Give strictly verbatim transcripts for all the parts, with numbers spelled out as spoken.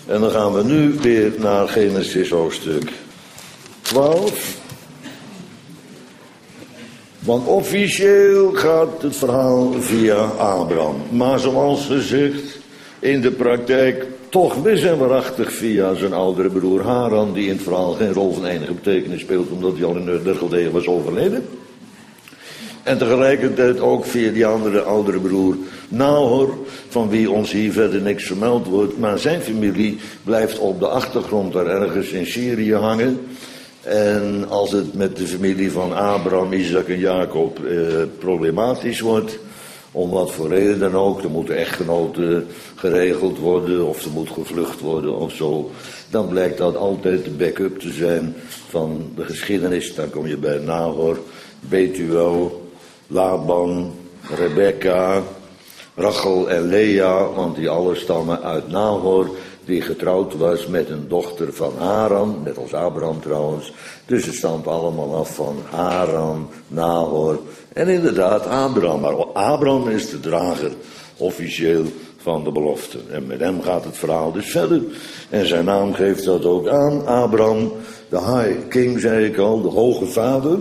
En dan gaan we nu weer naar Genesis hoofdstuk twaalf. Want officieel gaat het verhaal via Abraham. Maar zoals gezegd, in de praktijk toch wis en waarachtig via zijn oudere broer Haran, die in het verhaal geen rol van enige betekenis speelt, omdat hij al in Ur der Galdeeën was overleden. En tegelijkertijd ook via die andere oudere broer Nahor, van wie ons hier verder niks vermeld wordt. Maar zijn familie blijft op de achtergrond daar ergens in Syrië hangen. En als het met de familie van Abraham, Isaac en Jacob eh, problematisch wordt, om wat voor reden dan ook, er moeten echtgenoten geregeld worden of er moet gevlucht worden of zo, dan blijkt dat altijd de backup te zijn van de geschiedenis. Dan kom je bij Nahor, Betuel, Laban, Rebekka, Rachel en Lea, want die alle stammen uit Nahor, die getrouwd was met een dochter van Haran, net als Abraham trouwens. Dus het stamt allemaal af van Haran, Nahor en inderdaad Abraham. Maar Abraham is de drager, officieel, van de belofte. En met hem gaat het verhaal dus verder. En zijn naam geeft dat ook aan, Abraham, de High King, zei ik al, de hoge vader.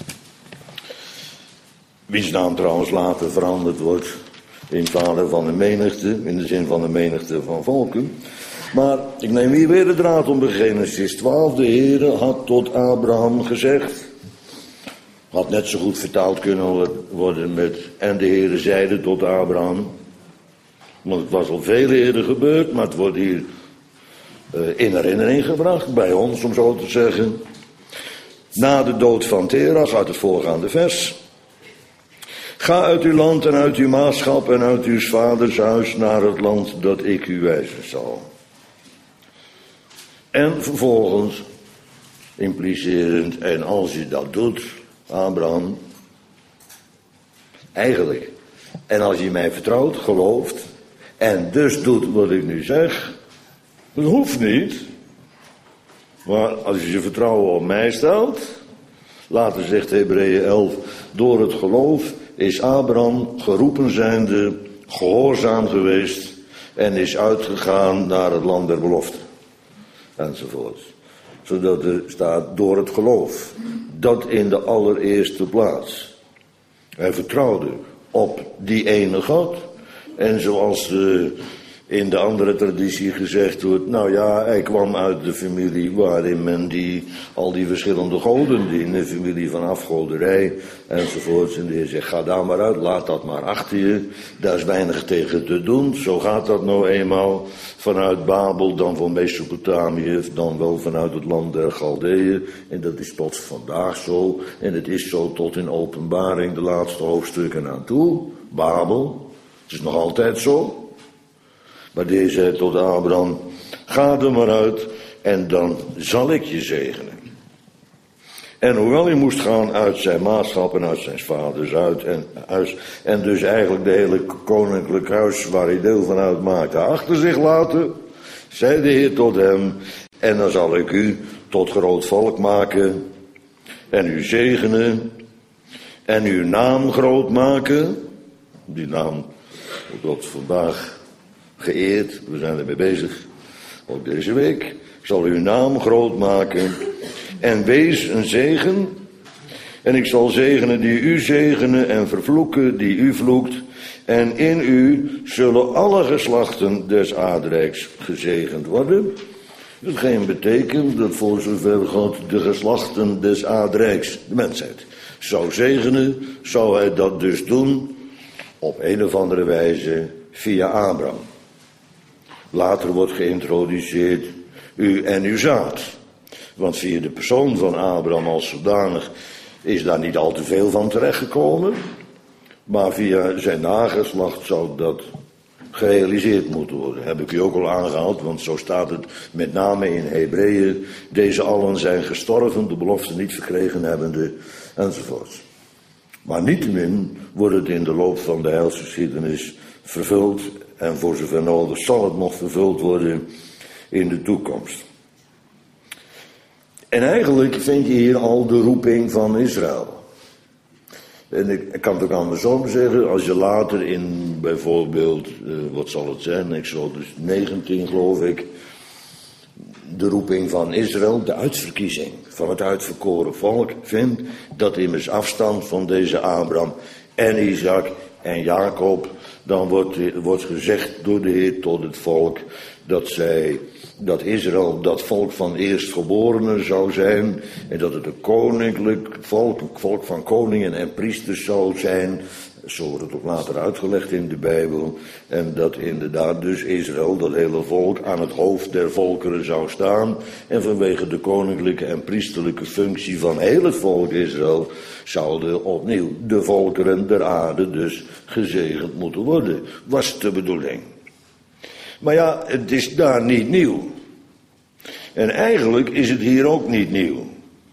Wiens naam trouwens later veranderd wordt in vader van de menigte, in de zin van de menigte van volken. Maar ik neem hier weer de draad om bij Genesis twaalf. De Heere had tot Abraham gezegd. Had net zo goed vertaald kunnen worden met en de Heere zeide tot Abraham. Want het was al veel eerder gebeurd, maar het wordt hier uh, in herinnering gebracht, bij ons om zo te zeggen. Na de dood van Terach, uit het voorgaande vers. Ga uit uw land en uit uw maatschap en uit uw vaders huis naar het land dat ik u wijzen zal. En vervolgens, implicerend, en als je dat doet, Abraham, eigenlijk, en als je mij vertrouwt, gelooft, en dus doet wat ik nu zeg, dat hoeft niet. Maar als je je vertrouwen op mij stelt, later zegt Hebreeën elf, door het geloof is Abraham geroepen zijnde gehoorzaam geweest en is uitgegaan naar het land der belofte. Enzovoort. Zodat er staat door het geloof. Dat in de allereerste plaats. Hij vertrouwde op die ene God. En zoals uh, in de andere traditie gezegd wordt, nou ja, hij kwam uit de familie waarin men die, al die verschillende goden, die in de familie van afgoderij enzovoorts, en de Heer zegt, ga daar maar uit, laat dat maar achter je, daar is weinig tegen te doen, zo gaat dat nou eenmaal, vanuit Babel, dan van Mesopotamië, dan wel vanuit het land der Galdeeën, en dat is tot vandaag zo, en het is zo tot in Openbaring, de laatste hoofdstukken aan toe, Babel, het is nog altijd zo. Maar deze zei tot Abraham, ga er maar uit en dan zal ik je zegenen. En hoewel hij moest gaan uit zijn maatschap en uit zijn vaders uit en, huis, en dus eigenlijk de hele koninklijk huis waar hij deel van uitmaakte achter zich laten, zei de Heer tot hem, en dan zal ik u tot groot volk maken en u zegenen en uw naam groot maken. Die naam wordt vandaag geëerd, we zijn ermee bezig, ook deze week. Ik zal uw naam groot maken en wees een zegen. En ik zal zegenen die u zegenen en vervloeken die u vloekt. En in u zullen alle geslachten des aardrijks gezegend worden. Hetgeen betekent dat voor zover God de geslachten des aardrijks, de mensheid, zou zegenen, zou hij dat dus doen op een of andere wijze via Abraham. Later wordt geïntroduceerd u en uw zaad. Want via de persoon van Abraham als zodanig is daar niet al te veel van terechtgekomen. Maar via zijn nageslacht zou dat gerealiseerd moeten worden. Heb ik u ook al aangehaald, want zo staat het met name in Hebreeën. Deze allen zijn gestorven, de belofte niet verkregen hebbende, enzovoort. Maar niettemin wordt het in de loop van de heilsgeschiedenis vervuld. En voor zover nodig zal het nog vervuld worden in de toekomst. En eigenlijk vind je hier al de roeping van Israël. En ik, ik kan het ook andersom zeggen, als je later in bijvoorbeeld, uh, wat zal het zijn, Exodus negentien geloof ik, de roeping van Israël, de uitverkiezing van het uitverkoren volk, vindt dat immers afstand van deze Abraham en Isaac en Jacob, dan wordt, wordt gezegd door de Heer tot het volk dat zij, dat Israël dat volk van eerstgeborenen zou zijn en dat het een koninklijk volk, een volk van koningen en priesters zou zijn. Zo wordt het ook later uitgelegd in de Bijbel. En dat inderdaad dus Israël, dat hele volk, aan het hoofd der volkeren zou staan. En vanwege de koninklijke en priesterlijke functie van heel het volk Israël zouden opnieuw de volkeren der aarde dus gezegend moeten worden. Was de bedoeling. Maar ja, het is daar niet nieuw. En eigenlijk is het hier ook niet nieuw.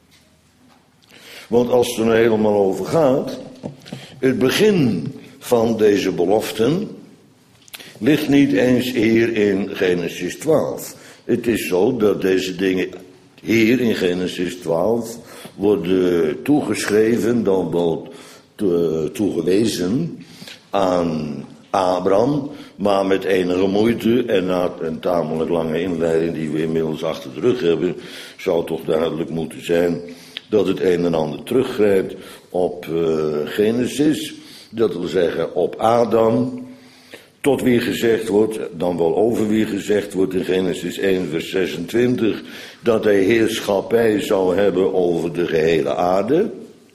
Want als het er helemaal over gaat, het begin van deze beloften ligt niet eens hier in Genesis twaalf. Het is zo dat deze dingen hier in Genesis twaalf worden toegeschreven, dan wel toegewezen aan Abraham, maar met enige moeite en na een tamelijk lange inleiding die we inmiddels achter de rug hebben, zou toch duidelijk moeten zijn dat het een en ander teruggrijpt op uh, Genesis, dat wil zeggen op Adam, tot wie gezegd wordt, dan wel over wie gezegd wordt in Genesis één vers zesentwintig, dat hij heerschappij zou hebben over de gehele aarde.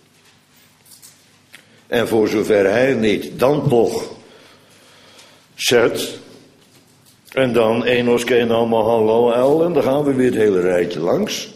En voor zover hij niet, dan toch Zet. En dan Enos, Kenan, Mahalalel, en dan gaan we weer het hele rijtje langs.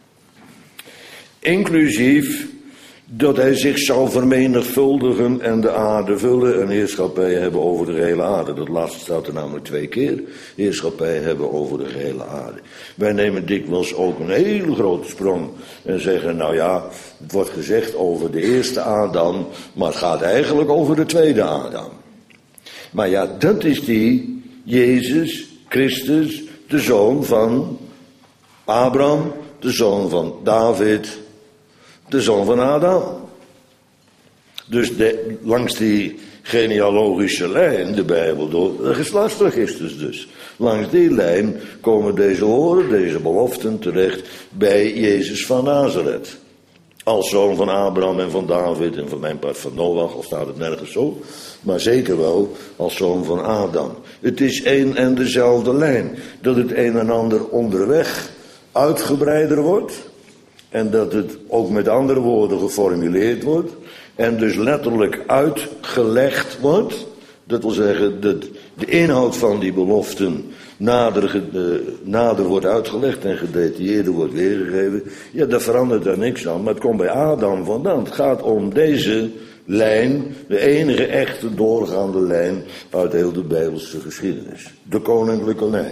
Inclusief dat hij zich zou vermenigvuldigen en de aarde vullen en heerschappij hebben over de gehele aarde. Dat laatste staat er namelijk twee keer. Heerschappij hebben over de gehele aarde. Wij nemen dikwijls ook een hele grote sprong en zeggen, nou ja, het wordt gezegd over de eerste Adam, maar het gaat eigenlijk over de tweede Adam. Maar ja, dat is die Jezus Christus, de zoon van Abraham, de zoon van David, de zoon van Adam. Dus de, langs die genealogische lijn, de Bijbel door, de geslachtsregisters dus. Langs die lijn komen deze woorden, deze beloften terecht bij Jezus van Nazareth. Als zoon van Abraham en van David en van mijn part van Noach, al staat het nergens zo. Maar zeker wel als zoon van Adam. Het is één en dezelfde lijn. Dat het een en ander onderweg uitgebreider wordt. En dat het ook met andere woorden geformuleerd wordt. En dus letterlijk uitgelegd wordt. Dat wil zeggen dat de inhoud van die beloften nader, nader wordt uitgelegd en gedetailleerder wordt weergegeven. Ja, daar verandert daar niks aan. Maar het komt bij Adam vandaan. Het gaat om deze lijn, de enige echte doorgaande lijn uit heel de Bijbelse geschiedenis. De koninklijke lijn.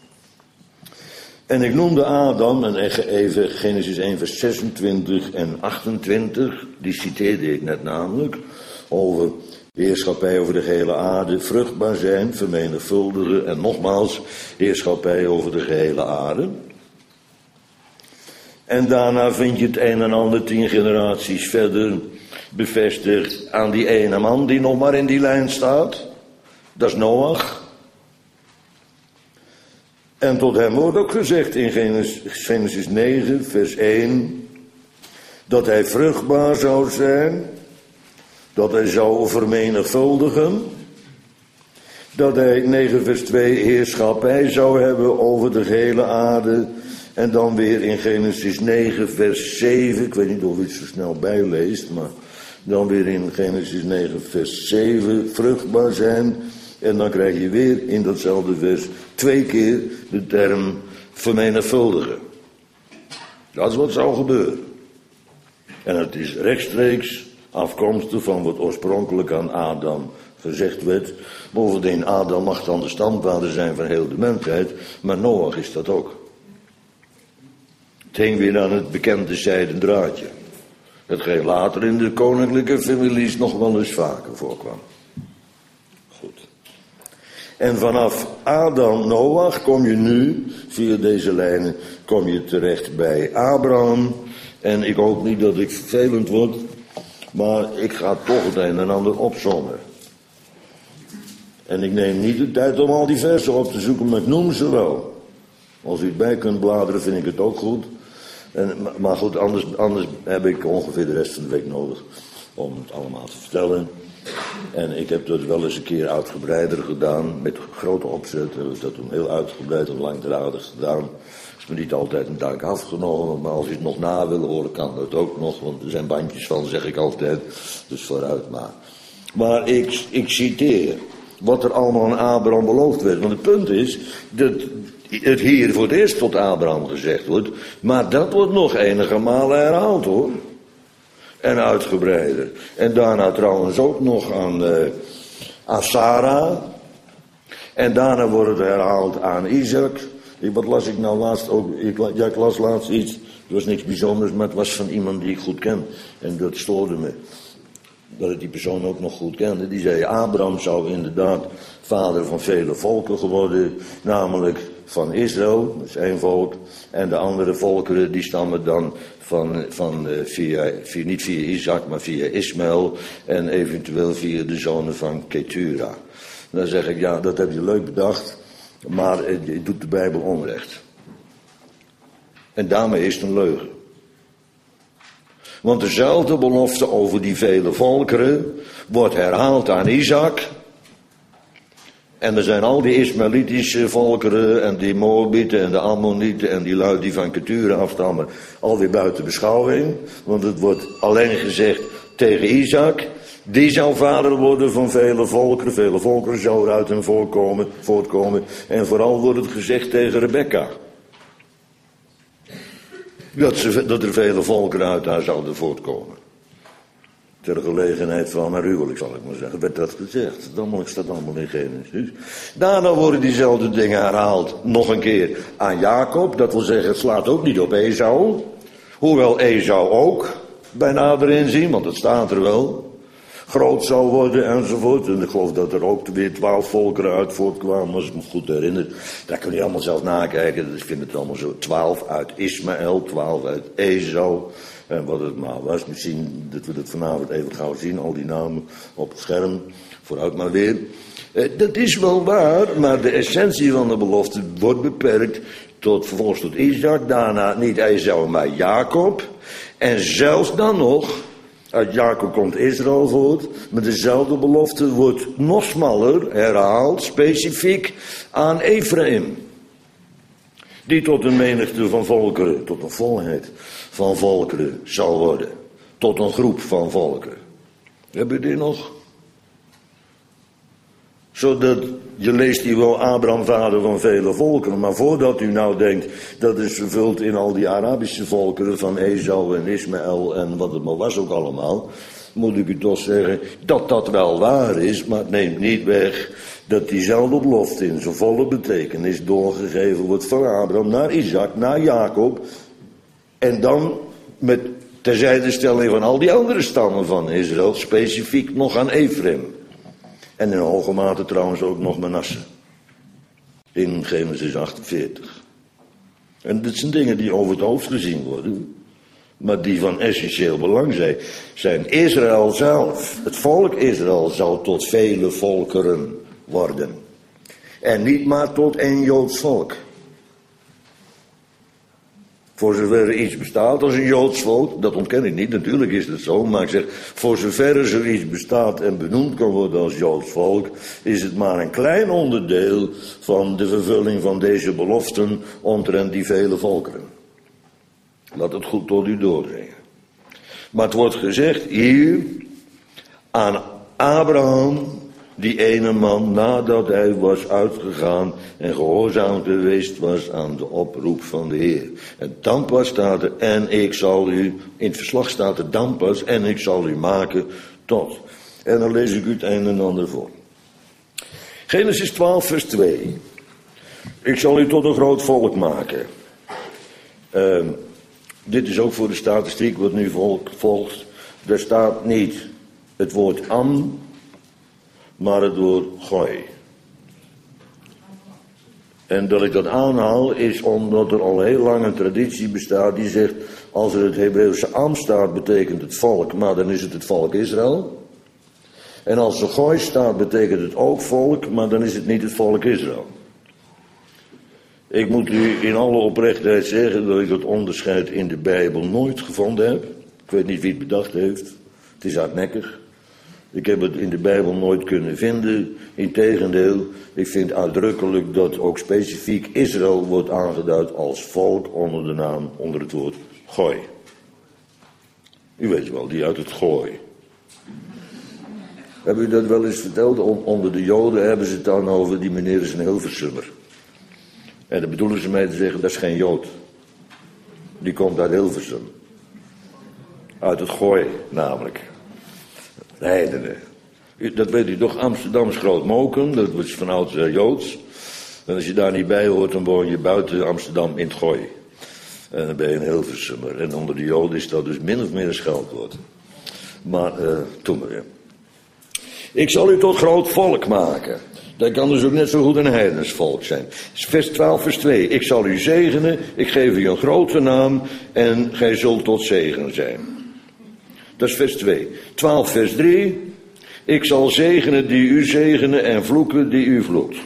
En ik noemde Adam, en even Genesis één vers zesentwintig en achtentwintig, die citeerde ik net namelijk, over heerschappij over de gehele aarde, vruchtbaar zijn, vermenigvuldigen en nogmaals heerschappij over de gehele aarde. En daarna vind je het een en ander tien generaties verder bevestigd aan die ene man die nog maar in die lijn staat. Dat is Noach. En tot hem wordt ook gezegd in Genesis negen vers één dat hij vruchtbaar zou zijn, dat hij zou vermenigvuldigen, dat hij negen vers twee heerschappij zou hebben over de gehele aarde. En dan weer in Genesis negen vers zeven, ik weet niet of u het zo snel bijleest, maar dan weer in Genesis negen vers zeven vruchtbaar zijn. En dan krijg je weer in datzelfde vers twee keer de term vermenigvuldigen. Dat is wat zou gebeuren. En het is rechtstreeks afkomstig van wat oorspronkelijk aan Adam gezegd werd. Bovendien, Adam mag dan de stamvader zijn van heel de mensheid, maar Noach is dat ook. Het hing weer aan het bekende zijden draadje. Hetgeen later in de koninklijke families nog wel eens vaker voorkwam. Goed. En vanaf Adam, Noach kom je nu, via deze lijnen, kom je terecht bij Abraham. En ik hoop niet dat ik vervelend word, maar ik ga toch het een en ander opzommen. En ik neem niet de tijd om al die versen op te zoeken, maar ik noem ze wel. Als u het bij kunt bladeren, vind ik het ook goed. En, maar goed, anders, anders heb ik ongeveer de rest van de week nodig om het allemaal te vertellen. En ik heb dat wel eens een keer uitgebreider gedaan, met grote opzet. Heb ik dat toen heel uitgebreid en langdradig gedaan. Is me niet altijd een dank afgenomen, maar als je het nog na wil horen, kan dat ook nog. Want er zijn bandjes van, zeg ik altijd. Dus vooruit maar. Maar ik, ik citeer wat er allemaal aan Abraham beloofd werd. Want het punt is dat het hier voor het eerst tot Abraham gezegd wordt. Maar dat wordt nog enige malen herhaald, hoor. En uitgebreider. En daarna trouwens ook nog aan, uh, aan Sarah. En daarna wordt het herhaald aan Isaac. Ik, wat las ik nou laatst ook? Ik, ja, ik las laatst iets. Het was niks bijzonders, maar het was van iemand die ik goed ken. En dat stoorde me. Dat ik die persoon ook nog goed kende. Die zei, Abraham zou inderdaad vader van vele volken geworden. Namelijk van Israël, dat is één volk. En de andere volkeren die stammen dan van, van uh, via, via, niet via Isaac, maar via Ismaël. En eventueel via de zonen van Ketura. Dan zeg ik, ja, dat heb je leuk bedacht. Maar het, het doet de Bijbel onrecht. En daarmee is het een leugen. Want dezelfde belofte over die vele volkeren wordt herhaald aan Isaac. En er zijn al die Ismaëlitische volkeren en die Moabieten en de Ammonieten en die lui die van Ketura afstammen alweer buiten beschouwing. Want het wordt alleen gezegd tegen Isaac. Die zou vader worden van vele volkeren. Vele volkeren zouden uit hem voortkomen, voortkomen. En vooral wordt het gezegd tegen Rebekka. Dat, ze, dat er vele volkeren uit haar zouden voortkomen. Ter gelegenheid van haar huwelijk, zal ik maar zeggen. Werd dat gezegd. Dat staat allemaal in Genesis. Daarna worden diezelfde dingen herhaald. Nog een keer aan Jacob. Dat wil zeggen, het slaat ook niet op Esau. Hoewel Esau ook bij nader inzien, want het staat er wel. Groot zou worden enzovoort. En ik geloof dat er ook weer twaalf volkeren uit voortkwamen, als ik me goed herinner. Dat kun je allemaal zelf nakijken. Dus ik vind het allemaal zo. Twaalf uit Ismaël, twaalf uit Esau. En wat het maar was. Misschien dat we dat vanavond even gauw zien. Al die namen op het scherm. Vooruit maar weer. Eh, dat is wel waar. Maar de essentie van de belofte wordt beperkt. Tot, vervolgens tot Isaac. Daarna niet Esau, maar Jacob. En zelfs dan nog. Uit Jacob komt Israël voort. Maar dezelfde belofte wordt nog smaller herhaald. Specifiek aan Ephraim. Die tot een menigte van volkeren, tot een volheid van volkeren zal worden. Tot een groep van volkeren. Hebben jullie nog? Zodat, je leest hier wel Abraham vader van vele volkeren. Maar voordat u nou denkt, dat is vervuld in al die Arabische volkeren van Esau en Ismaël en wat het maar was ook allemaal. Moet ik u toch zeggen, dat dat wel waar is, maar het neemt niet weg dat diezelfde belofte in zijn volle betekenis doorgegeven wordt van Abraham naar Isaac, naar Jacob. En dan met terzijdestelling van al die andere stammen van Israël, specifiek nog aan Ephraim. En in hoge mate trouwens ook nog Manasse. In Genesis achtenveertig. En dit zijn dingen die over het hoofd gezien worden. Maar die van essentieel belang zijn. Zijn Israël zelf. Het volk Israël zal tot vele volkeren worden. En niet maar tot één Joods volk. Voor zover er iets bestaat als een Joods volk, dat ontken ik niet, natuurlijk is het zo, maar ik zeg, voor zover er iets bestaat en benoemd kan worden als Joods volk, is het maar een klein onderdeel van de vervulling van deze beloften omtrent die vele volkeren. Laat het goed tot u doordringen. Maar het wordt gezegd hier aan Abraham, die ene man, nadat hij was uitgegaan en gehoorzaam geweest was aan de oproep van de Heer. En dan pas staat er, en ik zal u, in het verslag staat er dan pas, en ik zal u maken tot. En dan lees ik u het een en ander voor. Genesis twaalf vers twee. Ik zal u tot een groot volk maken. Uh, dit is ook voor de statistiek wat nu volgt. Er staat niet het woord am, maar het woord gooi. En dat ik dat aanhaal is omdat er al heel lang een traditie bestaat die zegt, als er het Hebreeuwse am staat betekent het volk, maar dan is het het volk Israël. En als er gooi staat betekent het ook volk, maar dan is het niet het volk Israël. Ik moet u in alle oprechtheid zeggen dat ik het onderscheid in de Bijbel nooit gevonden heb. Ik weet niet wie het bedacht heeft. Het is hardnekkig. Ik heb het in de Bijbel nooit kunnen vinden. Integendeel, ik vind uitdrukkelijk dat ook specifiek Israël wordt aangeduid als volk onder de naam, onder het woord gooi. U weet wel, die uit het gooi. Heb u dat wel eens verteld? Onder de Joden hebben ze het dan over, die meneer is een Hilversummer. En dan bedoelen ze mij te zeggen, dat is geen Jood. Die komt uit Hilversum. Uit het gooi, namelijk. De heidenen. Dat weet u toch, Amsterdams Groot-Moken, dat is van oudsher Joods. En als je daar niet bij hoort, dan woon je buiten Amsterdam in het gooi. En dan ben je een Hilversummer. En onder de Joden is dat dus min of meer een scheldwoord. Maar, uh, toen maar weer. Ik zal u tot groot volk maken. Dat kan dus ook net zo goed een heidens volk zijn. Vers twaalf, vers twee. Ik zal u zegenen, ik geef u een grote naam en gij zult tot zegen zijn. Dat is vers twee. twaalf, vers drie. Ik zal zegenen die u zegenen en vloeken die u vloekt.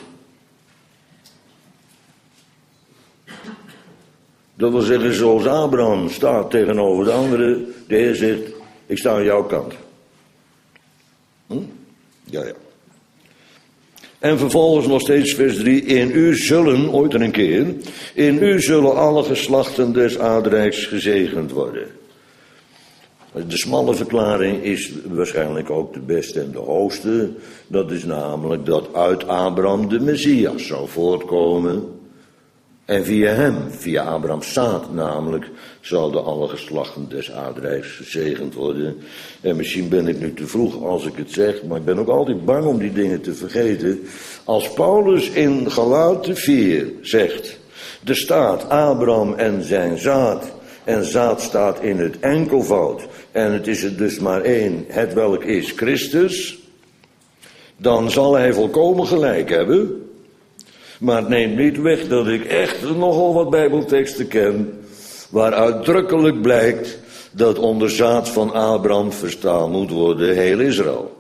Dat wil zeggen, zoals Abraham staat tegenover de andere, de Heer zegt, ik sta aan jouw kant. Hm? Ja, ja. En vervolgens nog steeds vers drie. In u zullen, ooit en een keer, in u zullen alle geslachten des aardrijks gezegend worden. De smalle verklaring is waarschijnlijk ook de beste en de hoogste. Dat is namelijk dat uit Abraham de Messias zou voortkomen. En via hem, via Abrahams zaad namelijk, zouden alle geslachten des aardrijks gezegend worden. En misschien ben ik nu te vroeg als ik het zeg, maar ik ben ook altijd bang om die dingen te vergeten. Als Paulus in Galaten vier zegt, er staat Abraham en zijn zaad, en zaad staat in het enkelvoud, en het is er dus maar één, het welk is Christus, dan zal hij volkomen gelijk hebben. Maar het neemt niet weg dat ik echt nogal wat bijbelteksten ken, waar uitdrukkelijk blijkt dat onder zaad van Abraham verstaan moet worden heel Israël.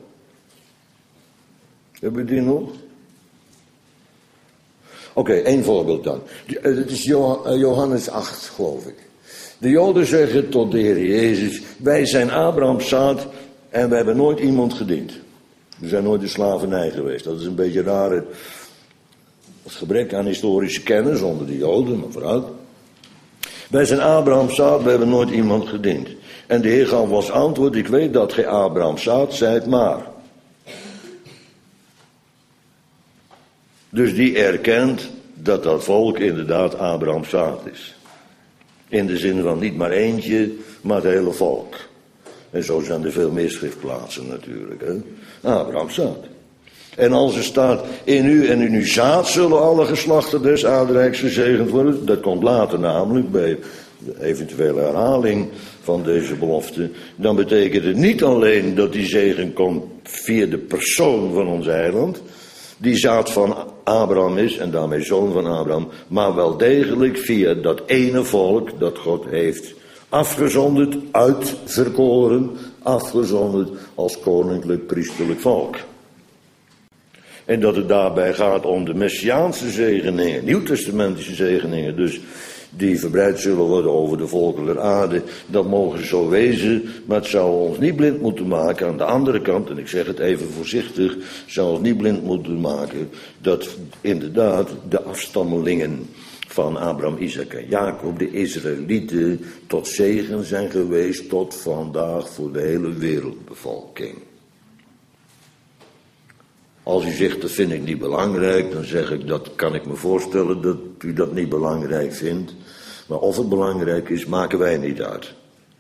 Heb je die nog? Oké, okay, één voorbeeld dan. Het is Johannes acht, geloof ik. De Joden zeggen tot de Heer Jezus, wij zijn Abrahams zaad en we hebben nooit iemand gediend. We zijn nooit in slavernij geweest. Dat is een beetje raar. Het gebrek aan historische kennis onder de Joden, maar vooruit. Wij zijn Abrahams zaad, we hebben nooit iemand gediend. En de Heer gaf als antwoord, ik weet dat gij Abrahams zaad zijt, maar. Dus die erkent dat dat volk inderdaad Abrahams zaad is. In de zin van niet maar eentje, maar het hele volk. En zo zijn er veel meer schriftplaatsen natuurlijk. Hè? Abrahams zaad. En als er staat, in u en in uw zaad zullen alle geslachten des aardrijks gezegend worden. Dat komt later namelijk bij de eventuele herhaling van deze belofte. Dan betekent het niet alleen dat die zegen komt via de persoon van ons heiland. Die zaad van Abraham is en daarmee zoon van Abraham. Maar wel degelijk via dat ene volk dat God heeft afgezonderd, uitverkoren, afgezonderd als koninklijk priesterlijk volk. En dat het daarbij gaat om de messiaanse zegeningen, nieuwtestamentische zegeningen, dus die verbreid zullen worden over de volken der aarde. Dat mogen zo wezen, maar het zou ons niet blind moeten maken. Aan de andere kant, en ik zeg het even voorzichtig, zou ons niet blind moeten maken dat inderdaad de afstammelingen van Abraham, Isaac en Jacob, de Israëlieten, tot zegen zijn geweest tot vandaag voor de hele wereldbevolking. Als u zegt, dat vind ik niet belangrijk, dan zeg ik, dat kan ik me voorstellen dat u dat niet belangrijk vindt. Maar of het belangrijk is, maken wij niet uit.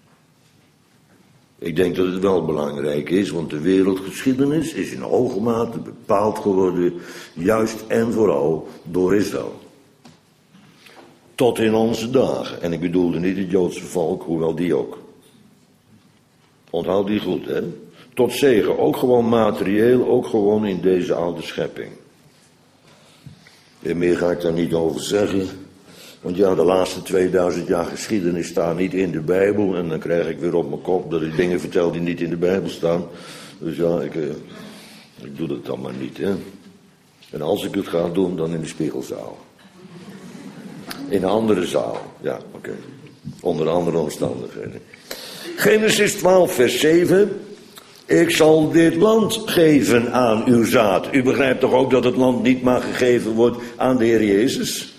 Ik denk dat het wel belangrijk is, want de wereldgeschiedenis is in hoge mate bepaald geworden, juist en vooral door Israël. Tot in onze dagen. En ik bedoelde niet het Joodse volk, hoewel die ook. Onthoud die goed, hè. Tot zegen, ook gewoon materieel, ook gewoon in deze oude schepping. En meer ga ik daar niet over zeggen. Want ja, de laatste tweeduizend jaar geschiedenis staan niet in de Bijbel. En dan krijg ik weer op mijn kop dat ik dingen vertel die niet in de Bijbel staan. Dus ja, ik, eh, ik doe dat dan maar niet, hè. En als ik het ga doen, dan in de spiegelzaal. In een andere zaal. Ja, oké. Okay. Onder andere omstandigheden. Genesis twaalf, vers zeven. Ik zal dit land geven aan uw zaad. U begrijpt toch ook dat het land niet maar gegeven wordt aan de Heer Jezus?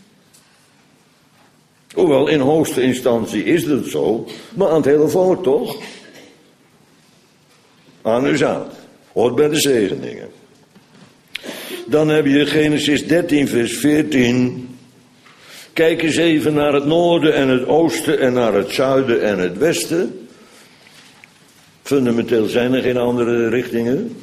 Hoewel in hoogste instantie is het zo, maar aan het hele volk toch? Aan uw zaad. Hoort bij de zegeningen. Dan heb je Genesis dertien, vers veertien. Kijk eens even naar het noorden en het oosten en naar het zuiden en het westen. Fundamenteel zijn er geen andere richtingen.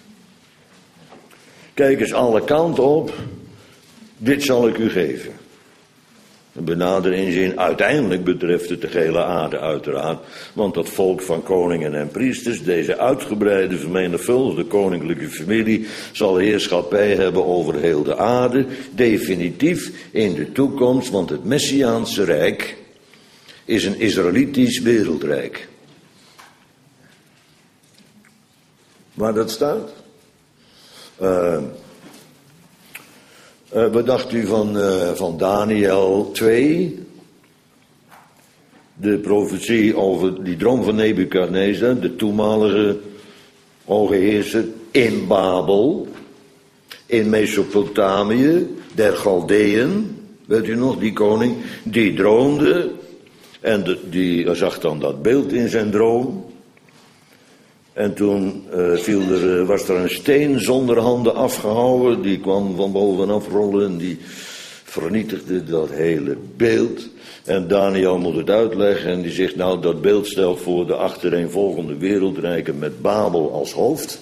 Kijk eens alle kanten op. Dit zal ik u geven. Een benadere inzin, uiteindelijk betreft het de gehele aarde uiteraard. Want dat volk van koningen en priesters, deze uitgebreide vermenigvuldigde koninklijke familie, zal heerschappij hebben over heel de aarde. Definitief in de toekomst, want het Messiaanse Rijk is een Israëlitisch wereldrijk. Waar dat staat? Uh, uh, wat dacht u van, uh, van Daniel twee? De profetie over die droom van Nebukadnezar, de toenmalige hoge heerser in Babel, in Mesopotamië, der Galdeën. Weet u nog, die koning, die droomde en de, die zag dan dat beeld in zijn droom. En toen uh, viel er, uh, was er een steen zonder handen afgehouden. Die kwam van bovenaf rollen en die vernietigde dat hele beeld. En Daniel moet het uitleggen en die zegt, nou, dat beeld stelt voor de achtereenvolgende wereldrijken met Babel als hoofd.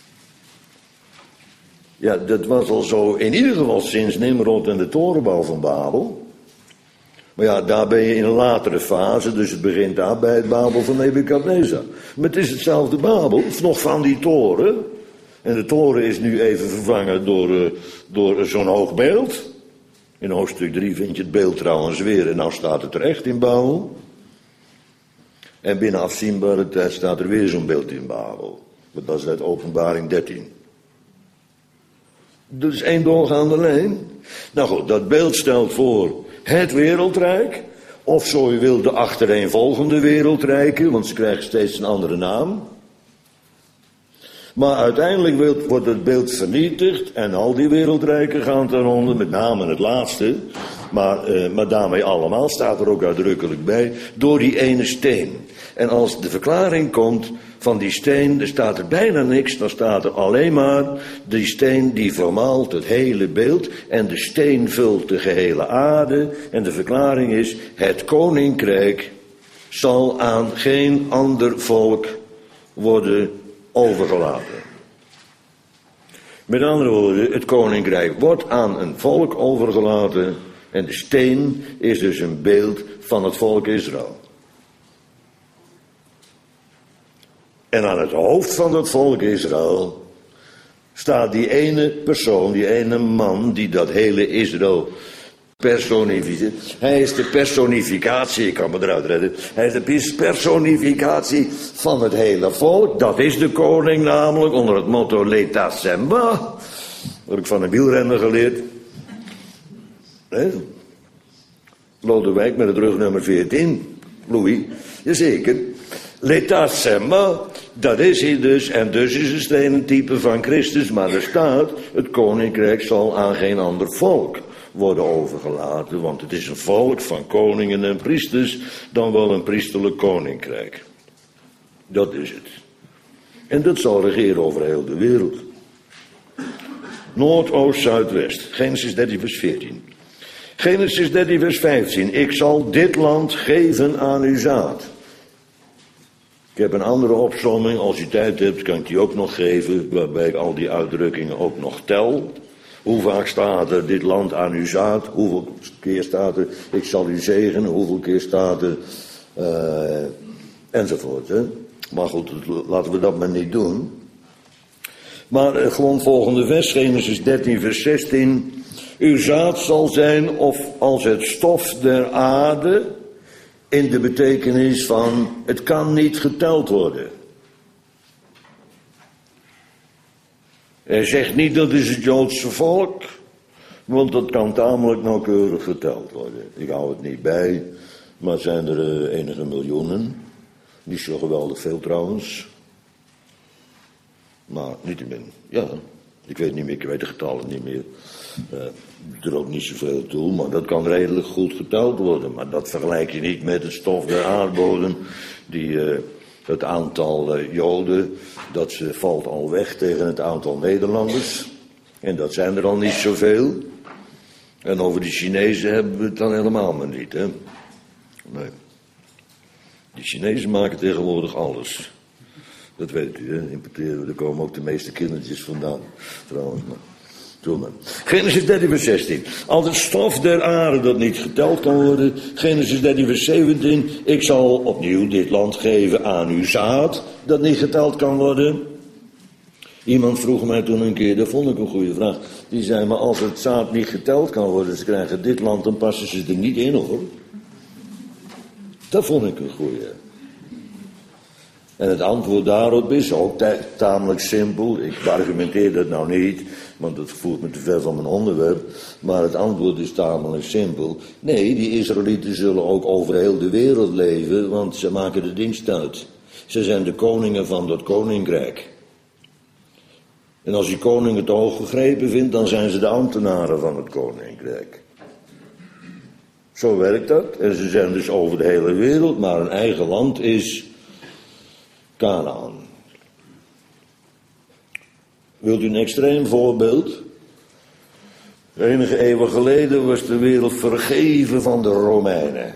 Ja, dat was al zo in ieder geval sinds Nimrod en de torenbouw van Babel. Maar ja, daar ben je in een latere fase, dus het begint daar bij het Babel van Nebukadnezar. Maar het is hetzelfde Babel, nog van die toren. En de toren is nu even vervangen door, uh, door zo'n hoog beeld. In hoofdstuk drie vind je het beeld trouwens weer, en nou staat het er echt in Babel. En binnen afzienbare tijd staat er weer zo'n beeld in Babel. Dat is uit Openbaring dertien. Dat is één doorgaande lijn. Nou goed, dat beeld stelt voor het wereldrijk, of zo je wil de achtereenvolgende wereldrijken, want ze krijgen steeds een andere naam. Maar uiteindelijk wordt het beeld vernietigd en al die wereldrijken gaan daaronder, met name het laatste, maar, uh, maar daarmee allemaal, staat er ook uitdrukkelijk bij, door die ene steen. En als de verklaring komt van die steen, er staat er bijna niks, dan staat er alleen maar die steen die vermaalt het hele beeld en de steen vult de gehele aarde. En de verklaring is, het koninkrijk zal aan geen ander volk worden overgelaten. Met andere woorden, het koninkrijk wordt aan een volk overgelaten en de steen is dus een beeld van het volk Israël. En aan het hoofd van dat volk Israël staat die ene persoon, die ene man die dat hele Israël personificeert. Hij is de personificatie, ik kan me eruit redden. Hij is de personificatie van het hele volk. Dat is de koning namelijk, onder het motto Leta Semba. Dat heb ik van een wielrenner geleerd. Nee. Lodewijk met het rugnummer veertien. Louis, jazeker. Leta Semba, dat is hij dus, en dus is het een type van Christus, maar er staat, het koninkrijk zal aan geen ander volk worden overgelaten, want het is een volk van koningen en priesters, dan wel een priesterlijk koninkrijk. Dat is het. En dat zal regeren over heel de wereld. Noord, oost, zuid, west. Genesis dertien vers veertien. Genesis dertien vers vijftien. Ik zal dit land geven aan uw zaad. Ik heb een andere opsomming, als u tijd hebt kan ik die ook nog geven, waarbij ik al die uitdrukkingen ook nog tel. Hoe vaak staat er dit land aan uw zaad, hoeveel keer staat er ik zal u zegenen, hoeveel keer staat er uh, enzovoort. Hè? Maar goed, laten we dat maar niet doen. Maar uh, gewoon volgende vers, Genesis dertien vers zestien. Uw zaad zal zijn of als het stof der aarde, in de betekenis van, het kan niet geteld worden. Hij zegt niet, dat is het Joodse volk. Want dat kan tamelijk nauwkeurig geteld worden. Ik hou het niet bij, maar het zijn er uh, enige miljoenen. Niet zo geweldig veel trouwens. Maar niettemin, ja, ik weet niet meer, ik weet de getallen niet meer. Uh, er ook niet zoveel toe, maar dat kan redelijk goed geteld worden. Maar dat vergelijk je niet met het stof der aardbodem, die uh, het aantal uh, Joden, dat uh, valt al weg tegen het aantal Nederlanders. En dat zijn er al niet zoveel. En over die Chinezen hebben we het dan helemaal maar niet, hè. Nee. Die Chinezen maken tegenwoordig alles. Dat weet u, hè. Importeren, daar komen ook de meeste kindertjes vandaan. Trouwens, maar. Doe maar. Genesis dertien vers zestien. Als het stof der aarde dat niet geteld kan worden. Genesis dertien vers zeventien. Ik zal opnieuw dit land geven aan uw zaad dat niet geteld kan worden. Iemand vroeg mij toen een keer, dat vond ik een goede vraag. Die zei, maar als het zaad niet geteld kan worden, ze krijgen dit land, dan passen ze er niet in, hoor. Dat vond ik een goeie. En het antwoord daarop is ook tamelijk simpel. Ik argumenteer dat nou niet, want dat voert me te ver van mijn onderwerp. Maar het antwoord is tamelijk simpel. Nee, die Israëlieten zullen ook over heel de wereld leven, want ze maken de dienst uit. Ze zijn de koningen van dat koninkrijk. En als die koning het oog gegrepen vindt, dan zijn ze de ambtenaren van het koninkrijk. Zo werkt dat. En ze zijn dus over de hele wereld, maar hun eigen land is Kanaan. Wilt u een extreem voorbeeld? Enige eeuwen geleden was de wereld vergeven van de Romeinen.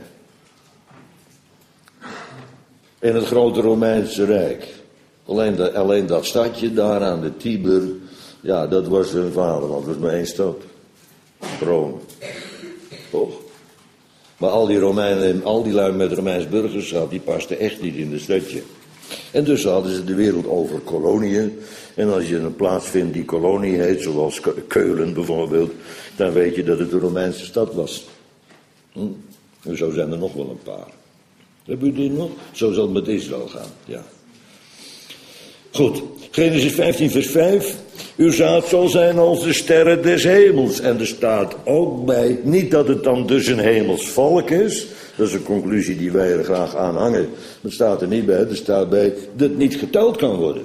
In het grote Romeinse Rijk. Alleen, de, alleen dat stadje daar aan de Tiber, ja, dat was hun vader, want het was maar één stad. Rome. Toch? Maar al die Romeinen, al die lui met Romeins burgerschap, die pasten echt niet in het stadje. En dus hadden ze de wereld over koloniën. En als je een plaats vindt die kolonie heet, zoals Keulen bijvoorbeeld, dan weet je dat het een Romeinse stad was. Hm? En zo zijn er nog wel een paar. Hebben jullie die nog? Zo zal het met Israël gaan, ja. Goed, Genesis vijftien vers vijf. Uw zaad zal zijn als de sterren des hemels. En er staat ook bij, niet dat het dan dus een hemels volk is. Dat is een conclusie die wij er graag aan hangen. Dat staat er niet bij, er staat bij dat het niet geteld kan worden.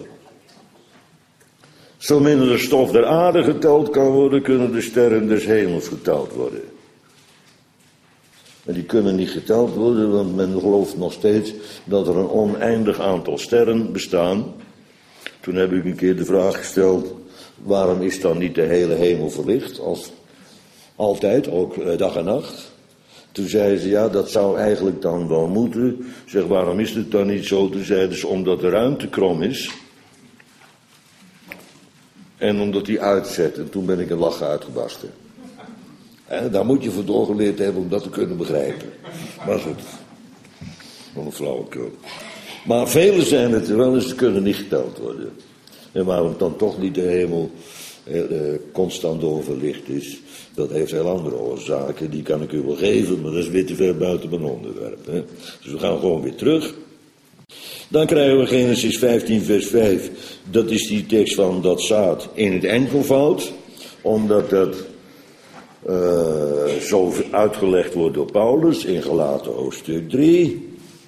Zo minder de stof der aarde geteld kan worden, kunnen de sterren des hemels geteld worden. Maar die kunnen niet geteld worden, want men gelooft nog steeds dat er een oneindig aantal sterren bestaan. Toen heb ik een keer de vraag gesteld, waarom is dan niet de hele hemel verlicht? Als altijd, ook dag en nacht. Toen zeiden ze, ja, dat zou eigenlijk dan wel moeten. Ik zeg, waarom is het dan niet zo? Toen zeiden ze, omdat de ruimte krom is. En omdat die uitzet. En toen ben ik een lachen uitgebarsten. En daar moet je voor doorgeleerd hebben om dat te kunnen begrijpen. Maar goed, nog een flauwekul. Maar velen zijn het er wel eens, ze kunnen niet geteld worden. En waarom dan toch niet de hemel eh, constant doorverlicht is, dat heeft heel andere oorzaken. Die kan ik u wel geven, maar dat is weer te ver buiten mijn onderwerp. Hè. Dus we gaan gewoon weer terug. Dan krijgen we Genesis vijftien vers vijf. Dat is die tekst van dat zaad in het enkelvoud. Omdat dat uh, zo uitgelegd wordt door Paulus in Galaten hoofdstuk drie.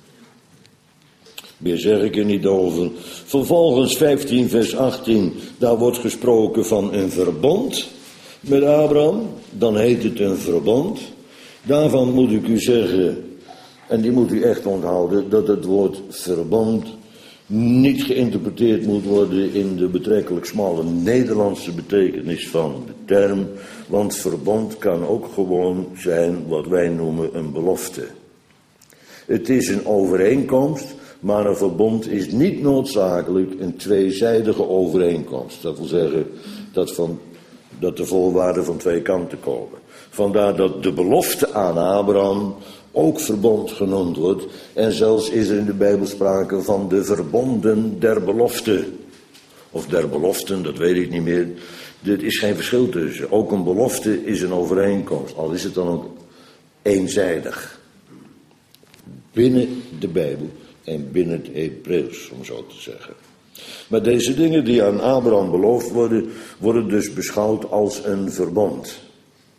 Meer zeg ik er niet over. Vervolgens vijftien vers achttien. Daar wordt gesproken van een verbond met Abraham. Dan heet het een verbond. Daarvan moet ik u zeggen, en die moet u echt onthouden, dat het woord verbond niet geïnterpreteerd moet worden in de betrekkelijk smalle Nederlandse betekenis van de term. Want verbond kan ook gewoon zijn wat wij noemen een belofte. Het is een overeenkomst, maar een verbond is niet noodzakelijk een tweezijdige overeenkomst. Dat wil zeggen dat, van, dat de voorwaarden van twee kanten komen. Vandaar dat de belofte aan Abraham ook verbond genoemd wordt. En zelfs is er in de Bijbel sprake van de verbonden der belofte. Of der beloften, dat weet ik niet meer. Er is geen verschil tussen. Ook een belofte is een overeenkomst. Al is het dan ook eenzijdig. Binnen de Bijbel en binnen het Hebreeuws, om zo te zeggen. Maar deze dingen die aan Abraham beloofd worden, worden dus beschouwd als een verbond.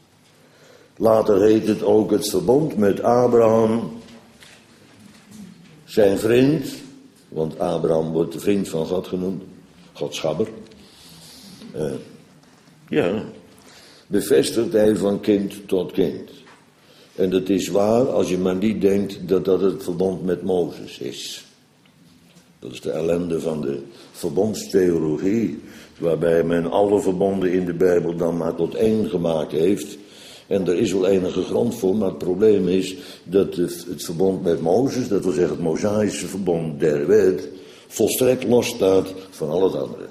Later heet het ook het verbond met Abraham, zijn vriend, want Abraham wordt de vriend van God genoemd, Gods schabber. Uh, ja, bevestigt hij van kind tot kind. En dat is waar als je maar niet denkt dat dat het verbond met Mozes is. Dat is de ellende van de verbondstheologie, waarbij men alle verbonden in de Bijbel dan maar tot één gemaakt heeft. En er is wel enige grond voor, maar het probleem is dat het verbond met Mozes, dat wil zeggen het Mosaïsche verbond der wet, volstrekt los staat van al het andere.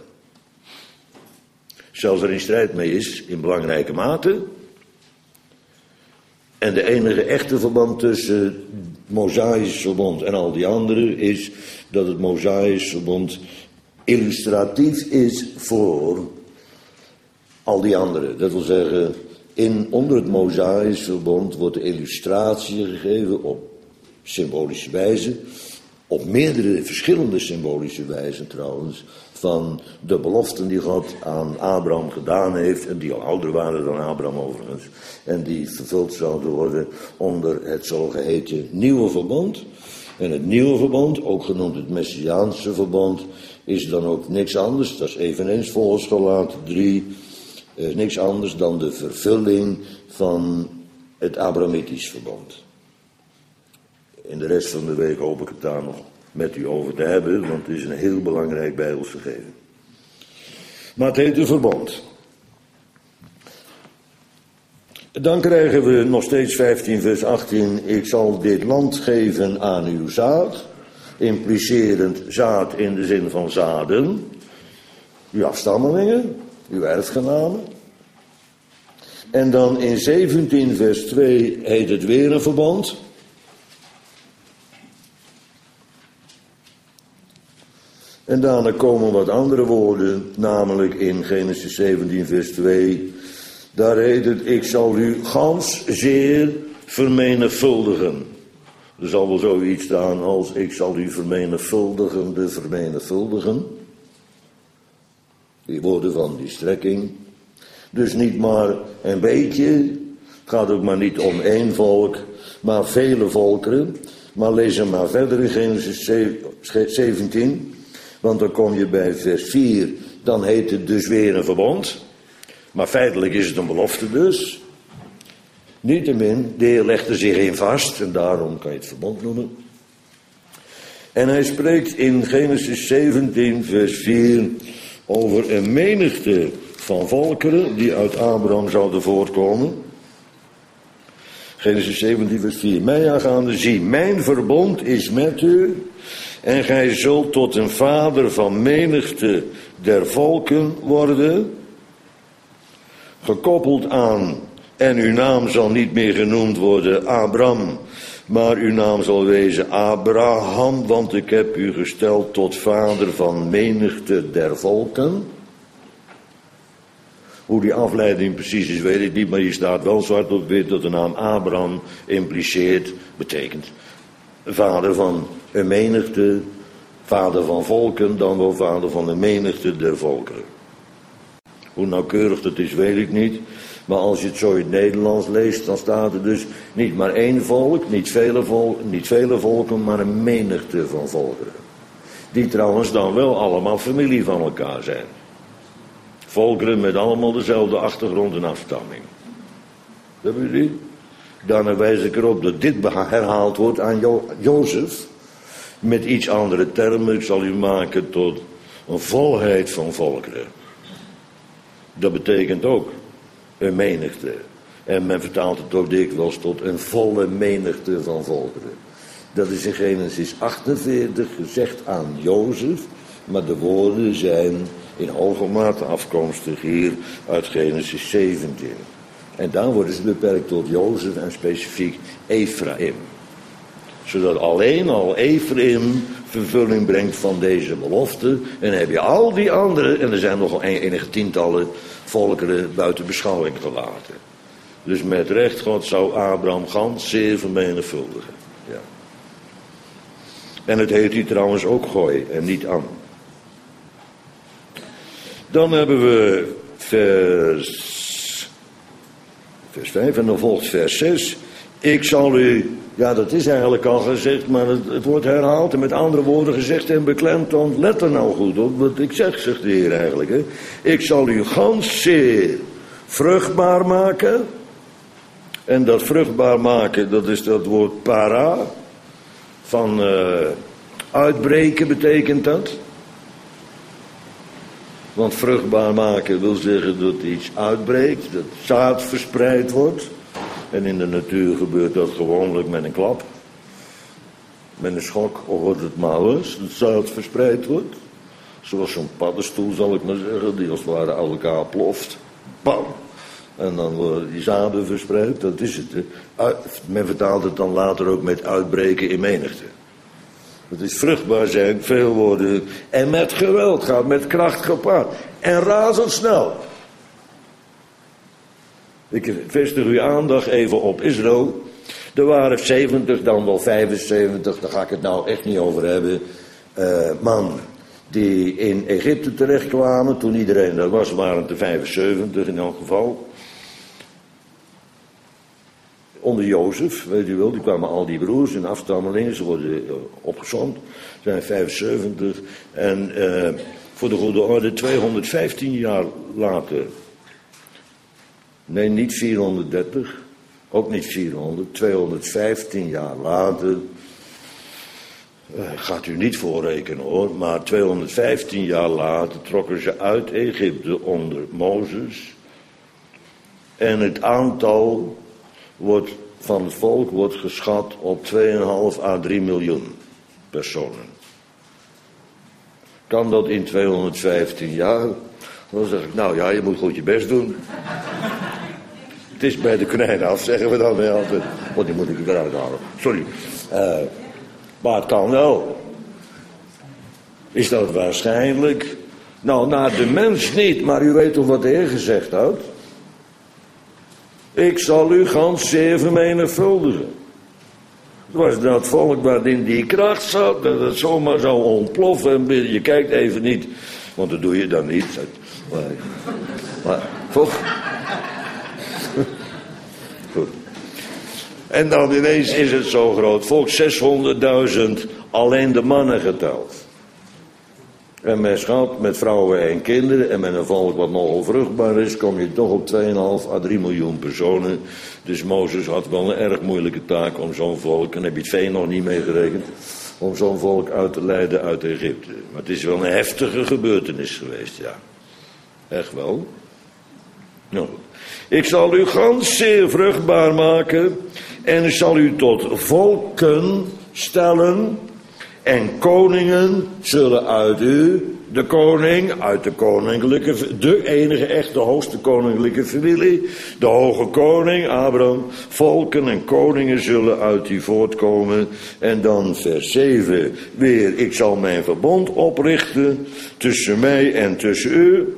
Zelfs er in strijd mee is, in belangrijke mate. En de enige echte verband tussen het Mosaïsche verbond en al die anderen is dat het Mosaïsche verbond illustratief is voor al die anderen. Dat wil zeggen, in, onder het Mosaïsche verbond wordt de illustratie gegeven op symbolische wijze, op meerdere verschillende symbolische wijzen trouwens, van de beloften die God aan Abraham gedaan heeft, en die al ouder waren dan Abraham overigens, en die vervuld zouden worden onder het zogeheten nieuwe verbond. En het nieuwe verbond, ook genoemd het Messiaanse verbond, is dan ook niks anders, dat is eveneens volgens Galaten drie, eh, niks anders dan de vervulling van het Abrahamitisch verbond. In de rest van de week hoop ik het daar nog met u over te hebben, want het is een heel belangrijk Bijbels gegeven. Maar het heet een verbond. Dan krijgen we nog steeds vijftien vers achttien. Ik zal dit land geven aan uw zaad. Implicerend zaad in de zin van zaden. Uw afstammelingen, uw erfgenamen. En dan in zeventien vers twee heet het weer een verbond. En daarna komen wat andere woorden, namelijk in Genesis zeventien vers twee. Daar heet het, ik zal u gans zeer vermenigvuldigen. Er zal wel zoiets staan als, ik zal u vermenigvuldigende vermenigvuldigen. Die woorden van die strekking. Dus niet maar een beetje, het gaat ook maar niet om één volk, maar vele volkeren. Maar lees hem maar verder in Genesis zeventien. Want dan kom je bij vers vier, dan heet het dus weer een verbond. Maar feitelijk is het een belofte dus. Niettemin, de Heer legt er zich in vast en daarom kan je het verbond noemen. En hij spreekt in Genesis zeventien vers vier over een menigte van volkeren die uit Abraham zouden voortkomen. Genesis zeventien vers vier, mij aangaande, zie, mijn verbond is met u. En gij zult tot een vader van menigte der volken worden. Gekoppeld aan, en uw naam zal niet meer genoemd worden Abram, maar uw naam zal wezen Abraham, want ik heb u gesteld tot vader van menigte der volken. Hoe die afleiding precies is, weet ik niet, maar hier staat wel zwart op wit dat de naam Abraham impliceert, betekent vader van een menigte, vader van volken, dan wel vader van een menigte der volkeren. Hoe nauwkeurig dat is, weet ik niet. Maar als je het zo in het Nederlands leest, dan staat er dus niet maar één volk, niet vele, vol, niet vele volken, maar een menigte van volkeren. Die trouwens dan wel allemaal familie van elkaar zijn. Volkeren met allemaal dezelfde achtergrond en afstamming. Dat weet je? Daarna wijs ik erop dat dit herhaald wordt aan jo- Jozef. Met iets andere termen, ik zal u maken tot een volheid van volkeren. Dat betekent ook een menigte. En men vertaalt het ook dikwijls tot een volle menigte van volkeren. Dat is in Genesis achtenveertig gezegd aan Jozef. Maar de woorden zijn in hoge mate afkomstig hier uit Genesis zeventien. En daar worden ze beperkt tot Jozef en specifiek Ephraim. Zodat alleen al Ephraim vervulling brengt van deze belofte. En dan heb je al die andere, en er zijn nogal enige tientallen volkeren buiten beschouwing gelaten. Dus met recht, God zou Abraham gans zeer vermenigvuldigen. Ja. En het heet hier trouwens ook Gooi en niet Am. Dan hebben we vers Vers vijf en dan volgt vers zes. Ik zal u, ja dat is eigenlijk al gezegd, maar het, het wordt herhaald en met andere woorden gezegd en beklemtoond. Let er nou goed op wat ik zeg, zegt de Heer eigenlijk. Hè. Ik zal u gans zeer vruchtbaar maken. En dat vruchtbaar maken, dat is dat woord para. Van uh, uitbreken betekent dat. Want vruchtbaar maken wil zeggen dat iets uitbreekt, dat zaad verspreid wordt. En in de natuur gebeurt dat gewoonlijk met een klap. Met een schok of wat het maar is, dat zaad verspreid wordt. Zoals zo'n paddenstoel zal ik maar zeggen, die als het ware uit elkaar ploft. Bam! En dan worden die zaden verspreid, dat is het. Hè. Men vertaalt het dan later ook met uitbreken in menigte. Het is vruchtbaar zijn, veel woorden. En met geweld gaat, met kracht gepaard. En razendsnel. Ik vestig uw aandacht even op Israël. Er waren zeventig, dan wel vijfenzeventig, daar ga ik het nou echt niet over hebben. Uh, mannen die in Egypte terechtkwamen. Toen iedereen daar was, waren het er vijfenzeventig in elk geval. Onder Jozef, weet u wel, die kwamen al die broers en afstammelingen, ze worden opgezond, zijn vijfenzeventig. En uh, voor de goede orde, tweehonderdvijftien jaar later, nee niet vierhonderddertig, ook niet vierhonderd, tweehonderdvijftien jaar later, uh, gaat u niet voorrekenen hoor, maar tweehonderdvijftien jaar later trokken ze uit Egypte onder Mozes. En het aantal wordt van het volk wordt geschat op twee komma vijf à drie miljoen personen. Kan dat in tweehonderdvijftien jaar? Dan zeg ik, nou ja, je moet goed je best doen. Het is bij de konijn af, zeggen we dan weer altijd. Want die moet ik eruit halen. Sorry. Uh, maar het kan wel. Is dat waarschijnlijk? Nou, naar de mens niet, maar u weet toch wat de Heer gezegd had? Ik zal u gans zeer vermenigvuldigen. Het was dat volk waarin die kracht zat, dat het zomaar zou ontploffen. En je kijkt even niet, want dat doe je dan niet. Maar, maar toch? Goed. En dan ineens is het zo groot volk, zeshonderdduizend, alleen de mannen geteld. En met schat, met vrouwen en kinderen en met een volk wat nogal vruchtbaar is, kom je toch op twee komma vijf à drie miljoen personen. Dus Mozes had wel een erg moeilijke taak om zo'n volk, en heb je het vee nog niet meegerekend, om zo'n volk uit te leiden uit Egypte. Maar het is wel een heftige gebeurtenis geweest, ja. Echt wel. Nou, ik zal u gans zeer vruchtbaar maken en ik zal u tot volken stellen. En koningen zullen uit u, de koning, uit de koninklijke, de enige echte hoogste koninklijke familie, de hoge koning, Abraham, volken en koningen zullen uit u voortkomen. En dan vers zeven, weer, ik zal mijn verbond oprichten tussen mij en tussen u.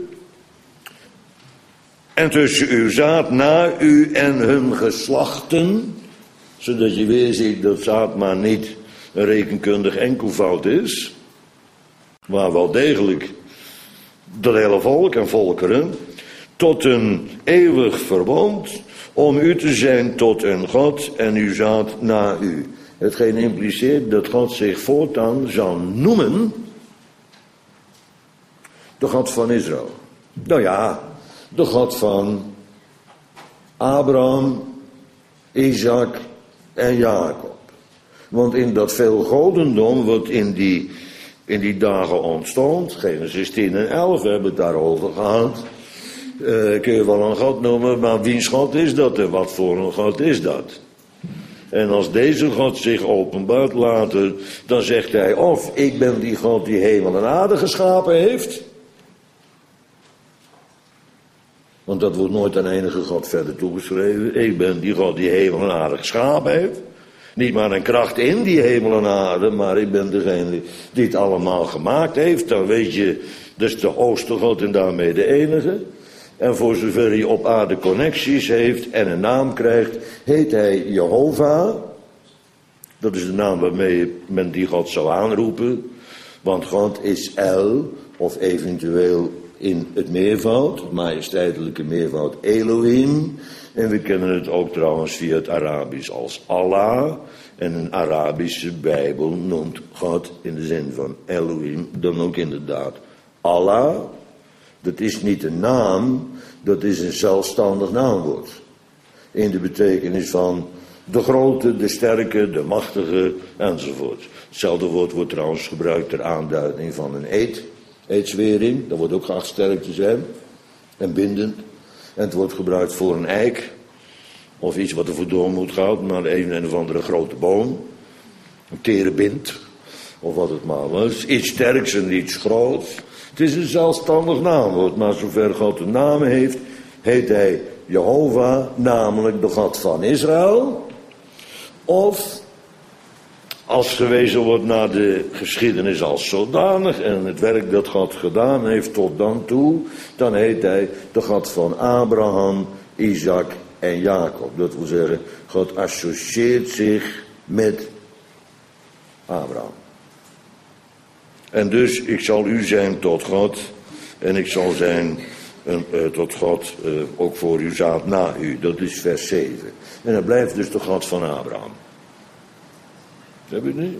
En tussen uw zaad na u en hun geslachten, zodat je weer ziet dat zaad maar niet een rekenkundig enkelvoud is, maar wel degelijk dat hele volk en volkeren, tot een eeuwig verbond, om u te zijn tot een God en uw zaad na u. Hetgeen impliceert dat God zich voortaan zal noemen de God van Israël. Nou ja, de God van Abraham, Isaac en Jacob. Want in dat veelgodendom wat in die, in die dagen ontstond, Genesis tien en elf, we hebben het daarover gehad. Uh, kun je wel een God noemen, maar wiens God is dat en wat voor een God is dat? En als deze God zich openbaart later, dan zegt hij of ik ben die God die hemel en aarde geschapen heeft. Want dat wordt nooit aan enige God verder toegeschreven. Ik ben die God die hemel en aarde geschapen heeft. Niet maar een kracht in die hemel en aarde, maar ik ben degene die het allemaal gemaakt heeft. Dan weet je, dat is de hoogste God en daarmee de enige. En voor zover hij op aarde connecties heeft en een naam krijgt, heet hij Jehovah. Dat is de naam waarmee men die God zou aanroepen. Want God is El, of eventueel in het meervoud, het majesteitelijke meervoud Elohim. En we kennen het ook trouwens via het Arabisch als Allah. En een Arabische Bijbel noemt God in de zin van Elohim dan ook inderdaad Allah. Dat is niet een naam, dat is een zelfstandig naamwoord. In de betekenis van de grote, de sterke, de machtige enzovoort. Hetzelfde woord wordt trouwens gebruikt ter aanduiding van een eed, eedswering. Dat wordt ook geacht sterk te zijn en bindend. En het wordt gebruikt voor een eik. Of iets wat er voor door moet gaan, maar een en of andere grote boom. Een terebint. Of wat het maar was. Iets sterks en iets groots. Het is een zelfstandig naamwoord, maar zover God een naam heeft, heet hij Jehovah, namelijk de God van Israël. Of, als gewezen wordt naar de geschiedenis als zodanig en het werk dat God gedaan heeft tot dan toe, dan heet hij de God van Abraham, Isaac en Jacob. Dat wil zeggen, God associeert zich met Abraham. En dus, ik zal u zijn tot God, en ik zal zijn uh, uh, tot God, uh, ook voor uw zaad na u. Dat is vers zeven. En dat blijft dus de God van Abraham. Heb je het niet?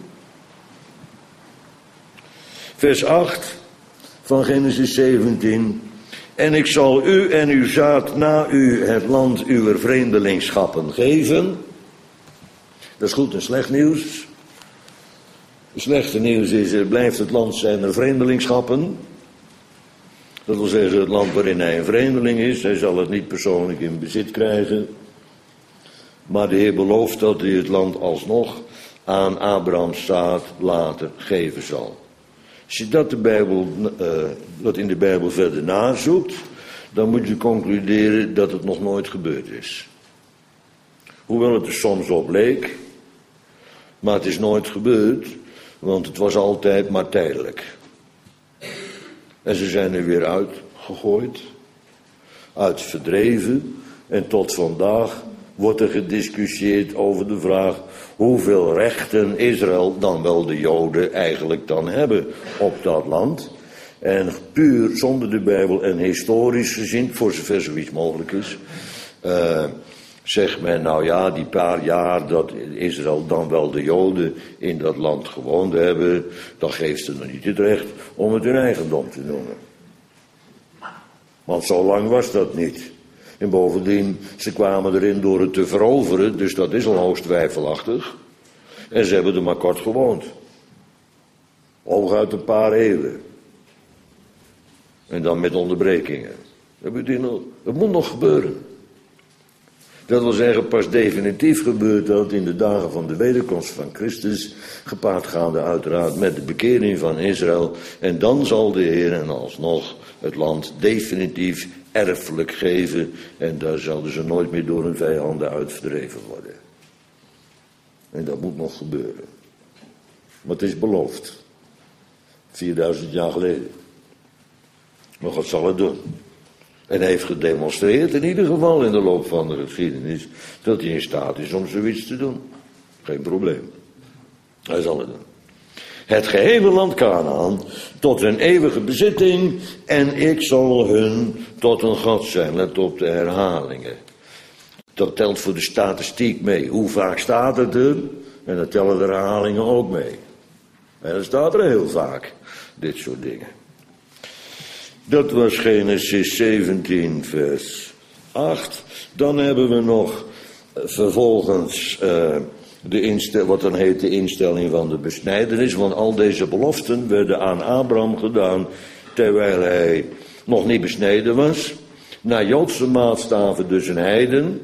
Vers acht van Genesis zeventien. En ik zal u en uw zaad na u het land uw vreemdelingschappen geven. Dat is goed en slecht nieuws. Het slechte nieuws is, er blijft het land zijn er vreemdelingschappen. Dat wil zeggen, het land waarin hij een vreemdeling is. Hij zal het niet persoonlijk in bezit krijgen. Maar de Heer belooft dat hij het land alsnog aan Abrahams zaad later geven zal. Als je dat, de Bijbel, uh, dat in de Bijbel verder nazoekt, dan moet je concluderen dat het nog nooit gebeurd is. Hoewel het er soms op leek, maar het is nooit gebeurd, want het was altijd maar tijdelijk. En ze zijn er weer uitgegooid, uitverdreven, en tot vandaag wordt er gediscussieerd over de vraag hoeveel rechten Israël, dan wel de Joden, eigenlijk dan hebben op dat land. En puur zonder de Bijbel en historisch gezien, voor zover zoiets mogelijk is, uh, zegt men nou ja, die paar jaar dat Israël, dan wel de Joden, in dat land gewoond hebben, dan geeft ze nog niet het recht om het hun eigendom te noemen. Want zo lang was dat niet. En bovendien, ze kwamen erin door het te veroveren, dus dat is al hoogst twijfelachtig. En ze hebben er maar kort gewoond. Hooguit een paar eeuwen. En dan met onderbrekingen. Het moet nog gebeuren. Dat wil zeggen, pas definitief gebeurt dat in de dagen van de wederkomst van Christus, gepaardgaande uiteraard met de bekering van Israël. En dan zal de Heer en alsnog het land definitief erfelijk geven. En daar zouden ze nooit meer door hun vijanden uitverdreven worden. En dat moet nog gebeuren. Maar het is beloofd. vierduizend jaar geleden. Maar God zal het doen. En hij heeft gedemonstreerd, in ieder geval in de loop van de geschiedenis, dat hij in staat is om zoiets te doen. Geen probleem. Hij zal het doen. Het gehele land Kanaan tot hun eeuwige bezitting, en ik zal hun tot een God zijn. Let op de herhalingen. Dat telt voor de statistiek mee. Hoe vaak staat het er? En dat tellen de herhalingen ook mee. En dat staat er heel vaak, dit soort dingen. Dat was Genesis zeventien, vers acht. Dan hebben we nog vervolgens uh, de instel, wat dan heet de instelling van de besnijdenis. Want al deze beloften werden aan Abraham gedaan terwijl hij nog niet besneden was. Naar Joodse maatstaven dus een heiden.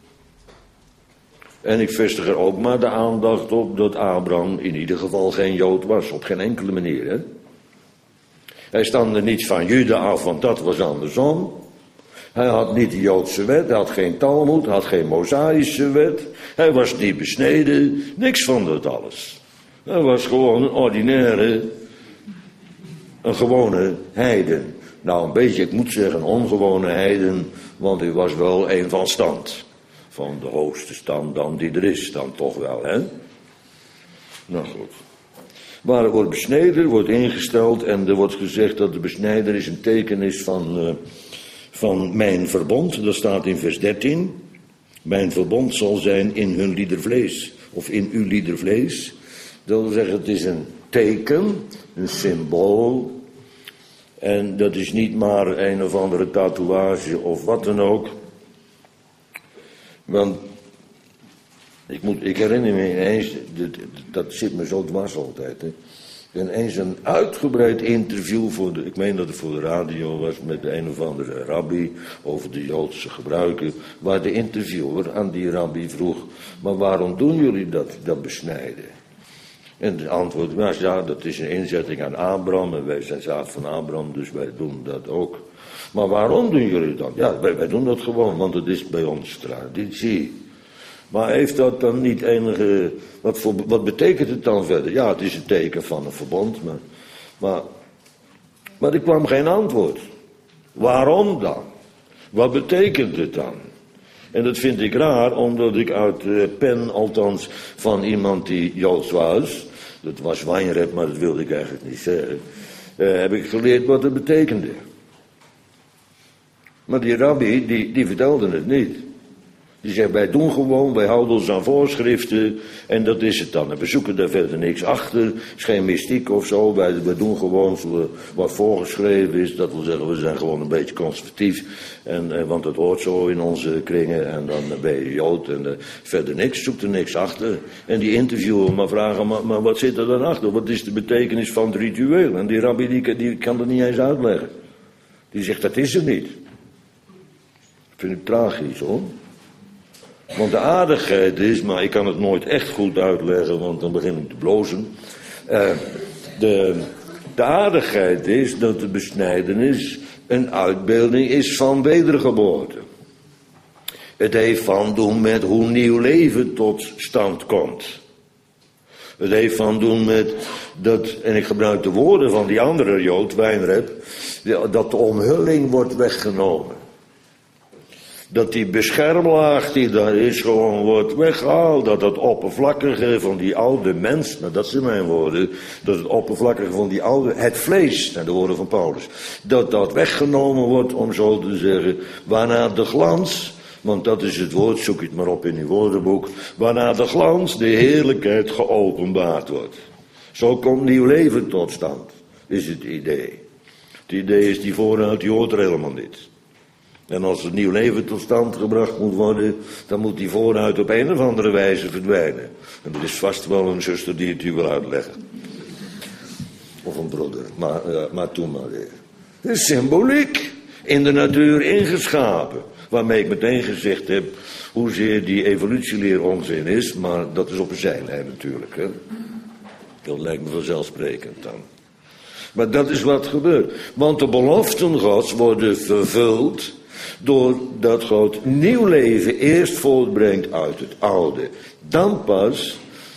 En ik vestig er ook maar de aandacht op dat Abraham in ieder geval geen Jood was. Op geen enkele manier, hè. Hij stamde niet van Juda af, want dat was andersom. Hij had niet de Joodse wet, hij had geen Talmud, hij had geen Mosaïsche wet. Hij was niet besneden, niks van dat alles. Hij was gewoon een ordinaire, een gewone heiden. Nou, een beetje, ik moet zeggen, een ongewone heiden, want hij was wel een van stand. Van de hoogste stand dan die er is, dan toch wel, hè? Nou goed. Waar er wordt besneden, wordt ingesteld en er wordt gezegd dat de besnijder is een teken is van, uh, van mijn verbond. Dat staat in vers dertien. Mijn verbond zal zijn in hun liedervlees, of in uw liedervlees. Dat wil zeggen, het is een teken, een symbool. En dat is niet maar een of andere tatoeage of wat dan ook. Want ik, moet, ik herinner me ineens, dat, dat zit me zo dwars altijd. Hè. Ineens een uitgebreid interview, voor de, ik meen dat het voor de radio was, met de een of andere rabbi over de Joodse gebruiken. Waar de interviewer aan die rabbi vroeg, maar waarom doen jullie dat, dat besnijden? En de antwoord was, ja, dat is een inzetting aan Abraham en wij zijn zaad van Abraham, dus wij doen dat ook. Maar waarom doen jullie dat? Ja, wij, wij doen dat gewoon, want het is bij ons traditie. Maar heeft dat dan niet enige, wat, voor, wat betekent het dan verder? Ja, het is een teken van een verbond, maar, maar, maar er kwam geen antwoord. Waarom dan? Wat betekent het dan? En dat vind ik raar, omdat ik uit de pen, althans van iemand die Joods was, dat was Weinreb, maar dat wilde ik eigenlijk niet zeggen, uh, heb ik geleerd wat het betekende. Maar die rabbi, die, die vertelde het niet. Die zegt, wij doen gewoon, wij houden ons aan voorschriften en dat is het dan. En we zoeken daar verder niks achter, het is geen mystiek of zo. Wij, wij doen gewoon wat voorgeschreven is, dat wil zeggen, we zijn gewoon een beetje conservatief. En, eh, want het hoort zo in onze kringen en dan ben je Jood en uh, verder niks, zoekt er niks achter. En die interviewer maar vragen, maar, maar wat zit er dan achter? Wat is de betekenis van het ritueel? En die rabbi die, die kan dat niet eens uitleggen. Die zegt, dat is er niet. Dat vind ik tragisch hoor. Want de aardigheid is, maar ik kan het nooit echt goed uitleggen, want dan begin ik te blozen. Uh, de, de aardigheid is dat de besnijdenis een uitbeelding is van wedergeboorte. Het heeft van doen met hoe nieuw leven tot stand komt. Het heeft van doen met dat, en ik gebruik de woorden van die andere Jood, Weinreb, dat de omhulling wordt weggenomen. Dat die beschermlaag die daar is gewoon wordt weggehaald. Dat het oppervlakkige van die oude mens, nou dat zijn mijn woorden, dat het oppervlakkige van die oude, het vlees, naar de woorden van Paulus, dat dat weggenomen wordt, om zo te zeggen, waarna de glans, want dat is het woord, zoek het maar op in uw woordenboek, waarna de glans, de heerlijkheid geopenbaard wordt. Zo komt nieuw leven tot stand, is het idee. Het idee is die vooruit, die hoort er helemaal niet. En als het nieuw leven tot stand gebracht moet worden, dan moet die vooruit op een of andere wijze verdwijnen. En er is vast wel een zuster die het u wil uitleggen. Of een broeder, maar, uh, maar toen maar weer. Het is symboliek, in de natuur ingeschapen. Waarmee ik meteen gezegd heb, hoezeer die evolutieleer onzin is, maar dat is op een zijlijn natuurlijk. Hè. Dat lijkt me vanzelfsprekend dan. Maar dat is wat gebeurt. Want de beloften Gods worden vervuld doordat God nieuw leven eerst voortbrengt uit het oude. Dan pas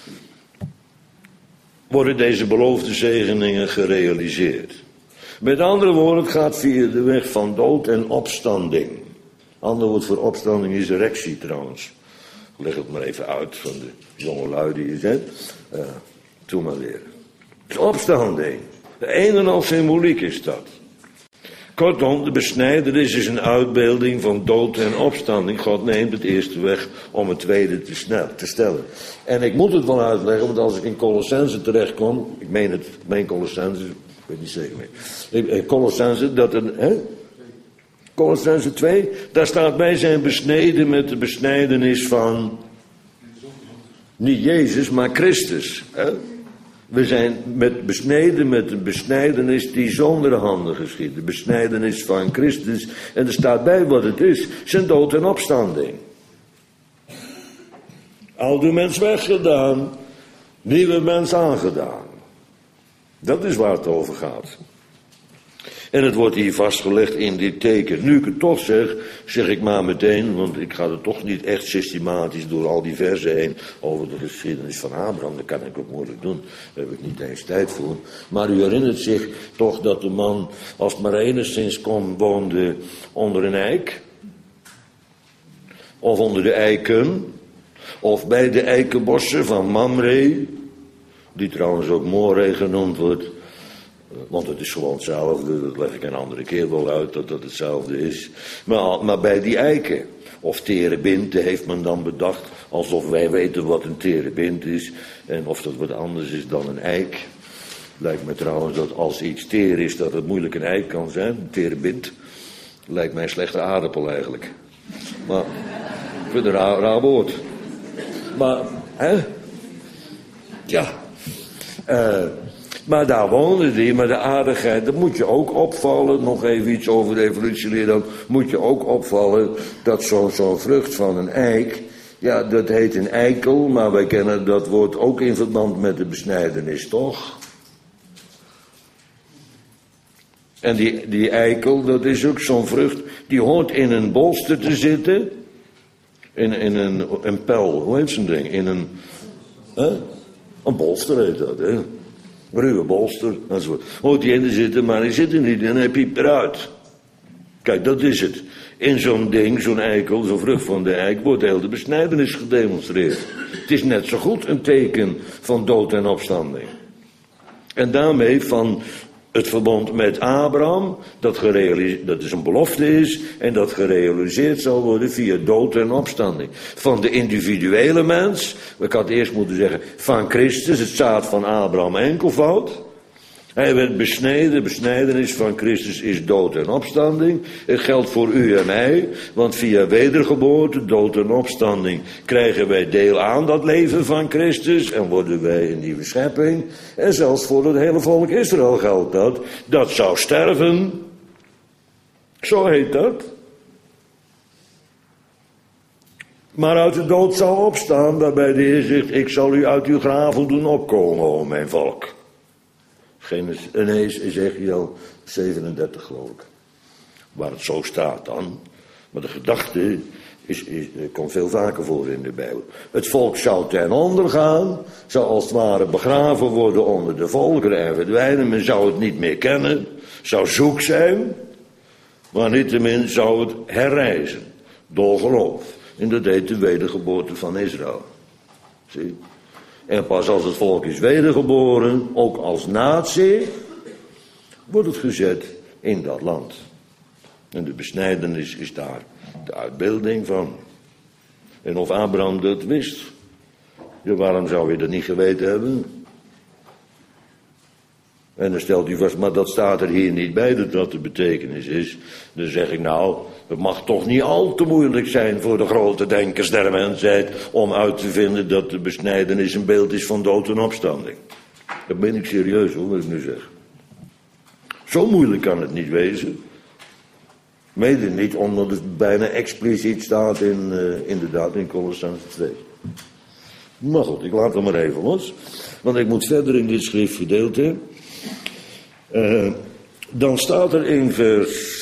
worden deze beloofde zegeningen gerealiseerd. Met andere woorden, het gaat via de weg van dood en opstanding. Ander woord voor opstanding is erectie trouwens. Ik leg het maar even uit van de jonge lui die je zet. Uh, doe maar weer. Het is opstanding. De een en al symboliek is dat. Kortom, de besnijdenis is een uitbeelding van dood en opstanding. God neemt het eerste weg om het tweede te, snel, te stellen. En ik moet het wel uitleggen, want als ik in Colossense terechtkom, ik meen het, ik meen Colossense, ik weet niet zeker meer. Colossense, dat een, hè? Colossense twee, daar staat wij zijn besneden met de besnijdenis van, niet Jezus, maar Christus, hè? We zijn met besneden met een besnijdenis die zonder handen geschiet. De besnijdenis van Christus. En er staat bij wat het is. Zijn dood en opstanding. Oude mens weggedaan. Nieuwe mens aangedaan. Dat is waar het over gaat. En het wordt hier vastgelegd in dit teken. Nu ik het toch zeg, zeg ik maar meteen, want ik ga er toch niet echt systematisch door al die versen heen over de geschiedenis van Abraham. Dat kan ik ook moeilijk doen, daar heb ik niet eens tijd voor. Maar u herinnert zich toch dat de man, als het maar enigszins kon, woonde onder een eik. Of onder de eiken. Of bij de eikenbossen van Mamre, die trouwens ook Moreh genoemd wordt. Want het is gewoon hetzelfde, dat leg ik een andere keer wel uit, dat dat hetzelfde is. Maar, maar bij die eiken, Of terebint heeft men dan bedacht, alsof wij weten wat een terebint is. En of dat wat anders is dan een eik. Lijkt me trouwens dat als iets teer is, dat het moeilijk een eik kan zijn. Een terebint. Lijkt mij een slechte aardappel eigenlijk. Maar, ik vind het een raar, raar woord. Maar, hè? Ja. Uh, maar daar woonde die, maar de aardigheid, dat moet je ook opvallen. Nog even iets over de evolutieleer dan. Moet je ook opvallen dat zo'n zo'n vrucht van een eik, ja, dat heet een eikel, maar wij kennen dat woord ook in verband met de besnijdenis, toch? En die, die eikel, dat is ook zo'n vrucht, die hoort in een bolster te zitten. In, in een, een pel, hoe heet zo'n ding? In een, hè? Een bolster heet dat, hè? Een ruwe bolster, enzovoort. Hoort die in te zitten, maar die zit er niet en hij piept eruit. Kijk, dat is het. In zo'n ding, zo'n eikel, zo'n vrucht van de eik, wordt heel de besnijdenis gedemonstreerd. Het is net zo goed een teken van dood en opstanding. En daarmee van het verbond met Abraham, dat, dat is een belofte is, en dat gerealiseerd zal worden via dood en opstanding. Van de individuele mens, ik had eerst moeten zeggen, van Christus, het zaad van Abraham enkelvoud. Hij werd besneden, besnijdenis van Christus is dood en opstanding. Het geldt voor u en mij, want via wedergeboorte, dood en opstanding krijgen wij deel aan dat leven van Christus en worden wij een nieuwe schepping. En zelfs voor het hele volk Israël geldt dat. Dat zou sterven. Zo heet dat. Maar uit de dood zou opstaan, waarbij de Heer zegt, ik zal u uit uw graven doen opkomen, o mijn volk. Ineens Ezekiel zevenendertig, geloof ik. Waar het zo staat dan. Maar de gedachte is, is, komt veel vaker voor in de Bijbel. Het volk zou ten onder gaan. Zou als het ware begraven worden onder de volkeren en verdwijnen. Men zou het niet meer kennen. Zou zoek zijn. Maar niettemin zou het herrijzen. Door geloof. En dat heet de wedergeboorte van Israël. Zie. En pas als het volk is wedergeboren, ook als natie, wordt het gezet in dat land. En de besnijdenis is daar de uitbeelding van. En of Abraham dat wist, ja, waarom zou hij dat niet geweten hebben? En dan stelt hij vast, maar dat staat er hier niet bij, dat dat de betekenis is. Dan zeg ik nou, het mag toch niet al te moeilijk zijn voor de grote denkers der mensheid om uit te vinden dat de besnijdenis een beeld is van dood en opstanding. Dat ben ik serieus hoor, wat ik nu zeg. Zo moeilijk kan het niet wezen. Mede niet omdat het bijna expliciet staat in, uh, inderdaad in Kolossenzen twee. Maar goed, ik laat het maar even los. Want ik moet verder in dit schriftgedeelte. Uh, dan staat er in vers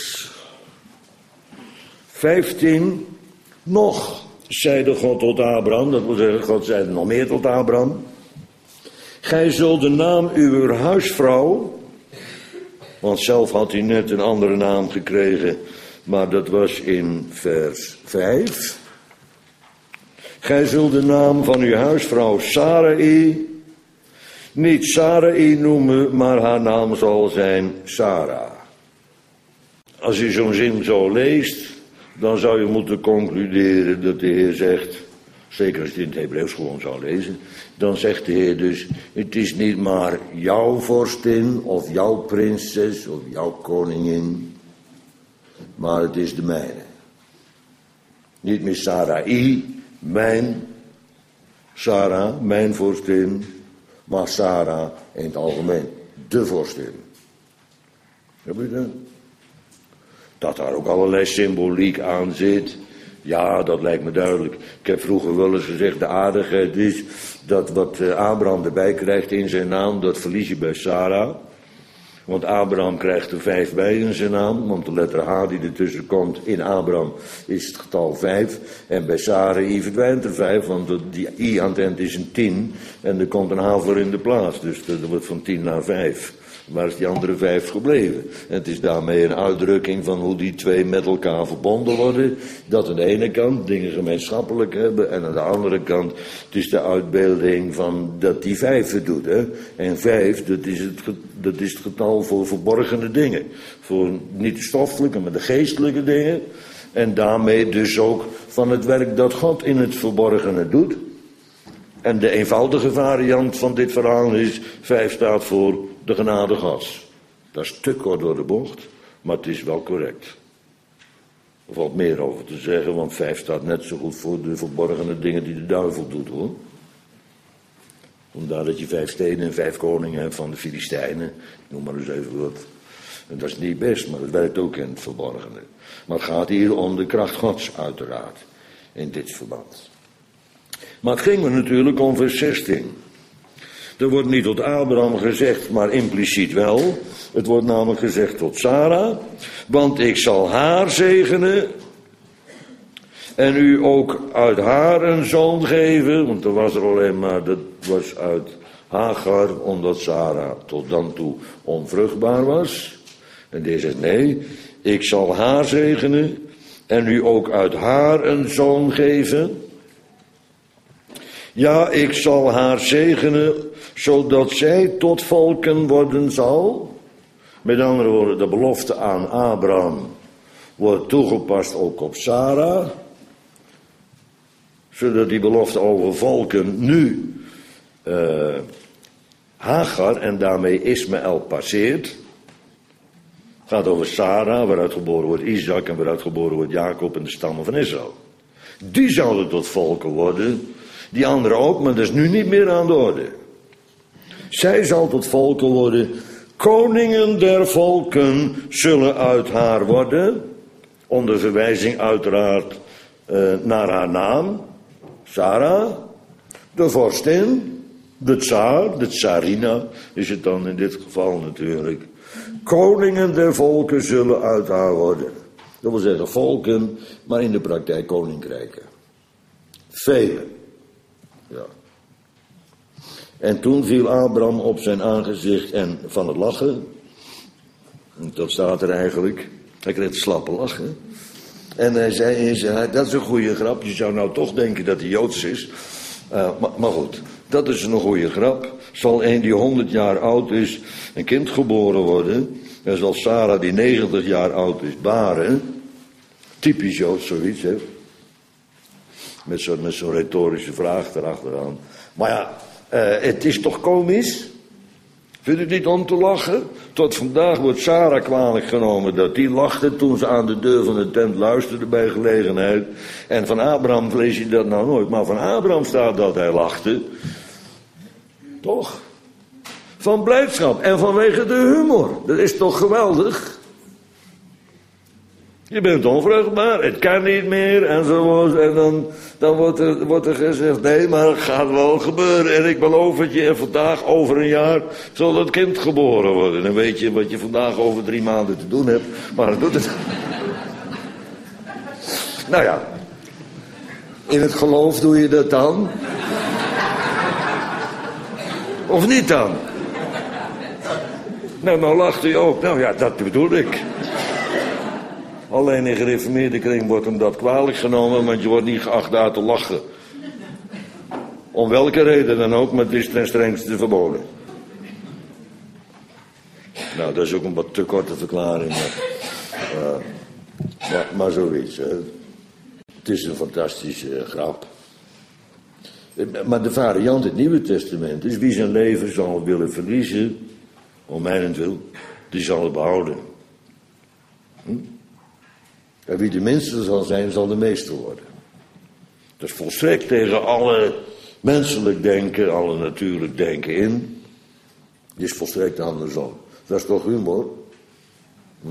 vijftien. Nog zeide God tot Abraham. Dat wil zeggen, God zeide nog meer tot Abraham. Gij zult de naam uw huisvrouw. Want zelf had hij net een andere naam gekregen. Maar dat was in vers vijf. Gij zult de naam van uw huisvrouw Sarai niet Sarai noemen, maar haar naam zal zijn Sarah. Als je zo'n zin zo leest, dan zou je moeten concluderen dat de Heer zegt, zeker als je het in het Hebreeuws gewoon zou lezen, dan zegt de Heer dus, het is niet maar jouw vorstin of jouw prinses of jouw koningin, maar het is de mijne. Niet meer Sarai, mijn Sarah, mijn vorstin, maar Sarah in het algemeen, de vorstin. Heb je dat? Dat daar ook allerlei symboliek aan zit. Ja, dat lijkt me duidelijk. Ik heb vroeger wel eens gezegd, de aardigheid is dat wat Abraham erbij krijgt in zijn naam, dat verlies je bij Sarah. Want Abraham krijgt er vijf bij in zijn naam, want de letter H die ertussen komt in Abraham is het getal vijf. En bij Sarai verdwijnt er vijf, want die i aan het eind is een tien en er komt een H voor in de plaats. Dus dat wordt van tien naar vijf. Waar is die andere vijf gebleven? En het is daarmee een uitdrukking van hoe die twee met elkaar verbonden worden. Dat aan de ene kant dingen gemeenschappelijk hebben en aan de andere kant het is de uitbeelding van dat die vijf het doet. Hè? En vijf, dat is, het, dat is het getal voor verborgene dingen. Voor niet de stoffelijke, maar de geestelijke dingen. En daarmee dus ook van het werk dat God in het verborgene doet. En de eenvoudige variant van dit verhaal is, vijf staat voor de genade Gods. Dat is te kort door de bocht, maar het is wel correct. Er valt meer over te zeggen, want vijf staat net zo goed voor de verborgene dingen die de duivel doet, hoor. Vandaar dat je vijf steden en vijf koningen hebt van de Filistijnen. Noem maar eens even wat. En dat is niet best, maar het werkt ook in het verborgene. Maar het gaat hier om de kracht Gods, uiteraard, in dit verband. Maar het ging me natuurlijk om vers zestien. Er wordt niet tot Abraham gezegd, maar impliciet wel. Het wordt namelijk gezegd tot Sarah. Want ik zal haar zegenen. En u ook uit haar een zoon geven. Want er was er alleen maar, dat was uit Hagar, omdat Sarah tot dan toe onvruchtbaar was. En die zegt nee, ik zal haar zegenen. En u ook uit haar een zoon geven. Ja, ik zal haar zegenen, zodat zij tot volken worden zal. Met andere woorden, de belofte aan Abraham wordt toegepast ook op Sarah. Zodat die belofte over volken nu uh, Hagar en daarmee Ismaël passeert. Het gaat over Sarah, waaruit geboren wordt Isaac en waaruit geboren wordt Jacob en de stammen van Israël. Die zouden tot volken worden. Die anderen ook, maar dat is nu niet meer aan de orde. Zij zal tot volken worden. Koningen der volken zullen uit haar worden. Onder verwijzing uiteraard uh, naar haar naam. Sarah. De vorstin. De tsaar. De tsarina is het dan in dit geval natuurlijk. Koningen der volken zullen uit haar worden. Dat wil zeggen volken, maar in de praktijk koninkrijken. Vele. Ja. En toen viel Abraham op zijn aangezicht en van het lachen. Dat staat er eigenlijk. Hij kreeg een slappe lachen. En hij zei in zijn hart, dat is een goede grap. Je zou nou toch denken dat hij Joods is. Uh, maar, maar goed, dat is een goede grap. Zal een die honderd jaar oud is een kind geboren worden. En zal Sarah die negentig jaar oud is baren. Typisch Joods zoiets, hè. Met zo'n met zo'n retorische vraag erachteraan. Maar ja, uh, het is toch komisch? Vindt u het niet om te lachen? Tot vandaag wordt Sarah kwalijk genomen dat die lachte toen ze aan de deur van de tent luisterde bij gelegenheid. En van Abraham lees je dat nou nooit. Maar van Abraham staat dat hij lachte. Toch? Van blijdschap en vanwege de humor. Dat is toch geweldig? Je bent onvruchtbaar, het kan niet meer enzovoort. En dan, dan wordt, er, wordt er gezegd, nee, maar het gaat wel gebeuren. En ik beloof het je, en vandaag over een jaar zal dat kind geboren worden. Dan weet je wat je vandaag over drie maanden te doen hebt. Maar dat doet het. Nou ja, in het geloof doe je dat dan. Of niet dan? Nou, nou lacht u ook. Nou ja, dat bedoel ik. Alleen in gereformeerde kring wordt hem dat kwalijk genomen, want je wordt niet geacht daar te lachen. Om welke reden dan ook, maar het is ten strengste verboden. Nou, dat is ook een wat te korte verklaring. Maar, uh, maar, maar zoiets. Hè. Het is een fantastische uh, grap. Maar de variant in het Nieuwe Testament is, wie zijn leven zal willen verliezen, om mijnentwil, die zal het behouden. Hm? En wie de minste zal zijn, zal de meester worden. Dat is volstrekt tegen alle menselijk denken, alle natuurlijk denken in. Het is volstrekt andersom. Dat is toch humor? Hm?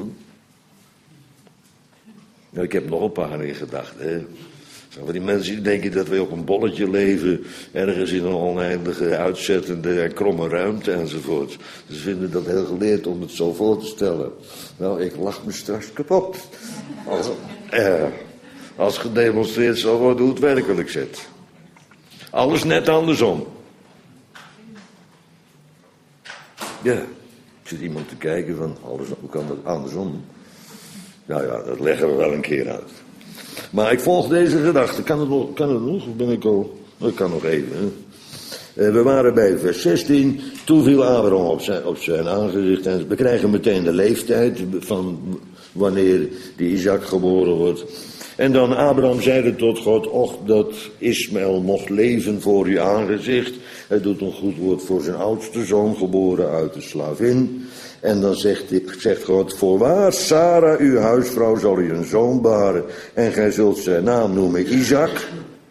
Nou, ik heb nog een paar in gedachten. Hè? Van die mensen die denken dat wij op een bolletje leven, ergens in een oneindige, uitzettende en kromme ruimte enzovoort. Ze vinden dat heel geleerd om het zo voor te stellen. Nou, ik lach me straks kapot. Als, eh, als gedemonstreerd zal worden hoe het werkelijk zit. Alles net andersom. Ja, ik zit iemand te kijken van, alles, hoe kan dat andersom? Nou ja, dat leggen we wel een keer uit. Maar ik volg deze gedachte. Kan het nog? Kan het nog? Of ben ik al? Ik kan nog even. Hè? Uh, we waren bij vers zestien. Toen viel Abraham op zijn, op zijn aangezicht. En we krijgen meteen de leeftijd van wanneer die Isaac geboren wordt. En dan Abraham zeide tot God, och dat Ismaël mocht leven voor uw aangezicht. Hij doet een goed woord voor zijn oudste zoon, geboren uit de slavin. En dan zegt, zegt God, voorwaar, Sarah, uw huisvrouw, zal u een zoon baren. En gij zult zijn naam noemen Isaac.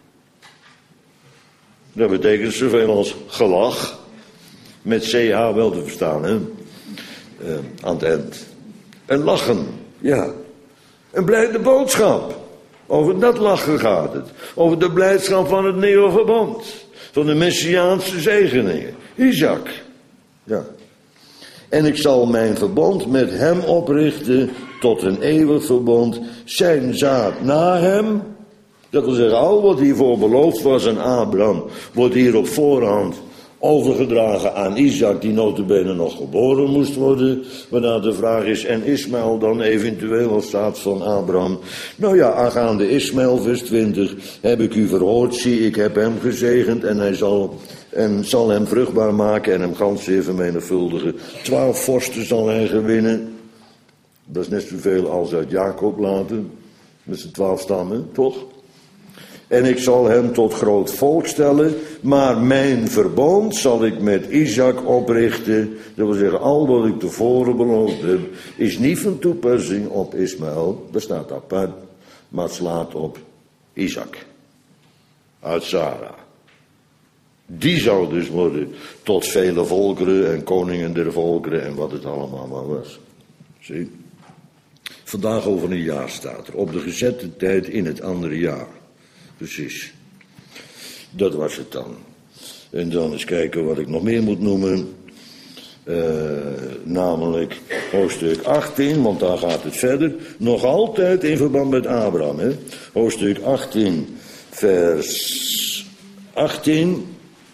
Dat betekent zoveel als gelach. Met C H wel te verstaan, hè. Uh, aan het eind. En lachen, ja. Een blijde boodschap. Over dat lachen gaat het. Over de blijdschap van het nieuwe verbond. Van de messiaanse zegeningen. Isaac. Ja. En ik zal mijn verbond met hem oprichten tot een eeuwig verbond. Zijn zaad na hem. Dat wil zeggen, al wat hiervoor beloofd was aan Abraham, wordt hier op voorhand overgedragen aan Isaac, die nota bene nog geboren moest worden. Waarna de vraag is, en Ismaël dan eventueel als zaad van Abraham? Nou ja, aangaande Ismaël, vers twintig, heb ik u verhoord, zie, ik heb hem gezegend en hij zal, en zal hem vruchtbaar maken en hem gans zeer vermenigvuldigen. Twaalf vorsten zal hij gewinnen. Dat is net zoveel als uit Jacob laten, met zijn twaalf stammen, toch? En ik zal hem tot groot volk stellen, maar mijn verbond zal ik met Isaac oprichten. Dat wil zeggen, al wat ik tevoren beloofd heb, is niet van toepassing op Ismaël, dat staat apart, maar het slaat op Isaac. Uit Sarah. Die zou dus worden tot vele volkeren en koningen der volkeren en wat het allemaal maar was. Zie? Vandaag over een jaar staat er, op de gezette tijd in het andere jaar. Precies. Dat was het dan. En dan eens kijken wat ik nog meer moet noemen. Uh, namelijk hoofdstuk achttien, want daar gaat het verder. Nog altijd in verband met Abraham. Hè? Hoofdstuk achttien, vers achttien.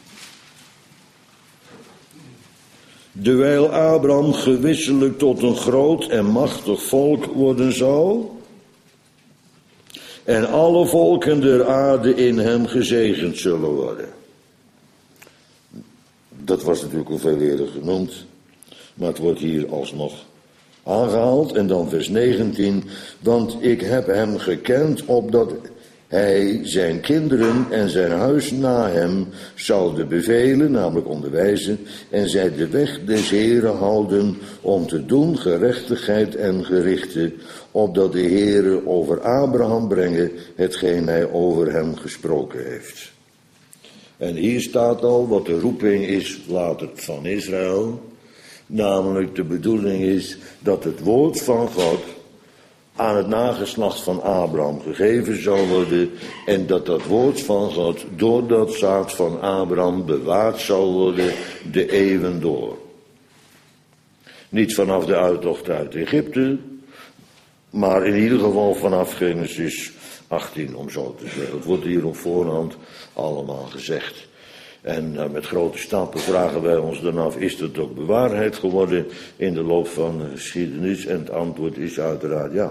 Dewijl Abraham gewisselijk tot een groot en machtig volk worden zal, en alle volken der aarde in hem gezegend zullen worden. Dat was natuurlijk al veel eerder genoemd, maar het wordt hier alsnog aangehaald. En dan vers negentien, want ik heb hem gekend opdat hij zijn kinderen en zijn huis na hem zouden bevelen, namelijk onderwijzen, en zij de weg des Heeren houden om te doen gerechtigheid en gerichten, opdat de Heere over Abraham brengen hetgeen hij over hem gesproken heeft. En hier staat al wat de roeping is later van Israël, namelijk de bedoeling is dat het woord van God aan het nageslacht van Abraham gegeven zal worden en dat dat woord van God door dat zaad van Abraham bewaard zal worden de eeuwen door. Niet vanaf de uittocht uit Egypte, maar in ieder geval vanaf Genesis achttien, om zo te zeggen. Het wordt hier op voorhand allemaal gezegd. En uh, met grote stappen vragen wij ons dan af, is dat ook bewaarheid geworden in de loop van de geschiedenis? En het antwoord is uiteraard ja.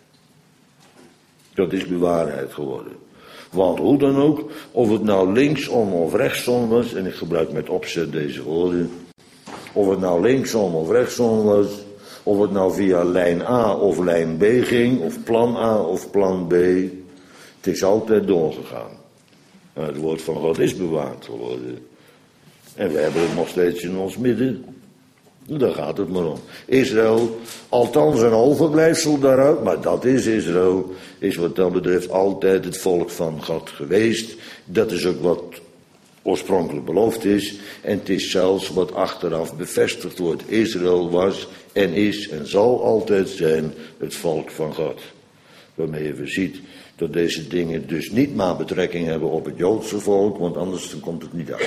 Dat is bewaarheid geworden. Want hoe dan ook, of het nou linksom of rechtsom was, en ik gebruik met opzet deze woorden, of het nou linksom of rechtsom was, of het nou via lijn A of lijn B ging, of plan A of plan B, het is altijd doorgegaan. En het woord van God is bewaard geworden. En we hebben het nog steeds in ons midden. Daar gaat het maar om. Israël, althans een overblijfsel daaruit, maar dat is Israël, is wat dat betreft altijd het volk van God geweest. Dat is ook wat oorspronkelijk beloofd is. En het is zelfs wat achteraf bevestigd wordt. Israël was en is en zal altijd zijn het volk van God. Waarmee je ziet dat deze dingen dus niet maar betrekking hebben op het Joodse volk, want anders dan komt het niet uit.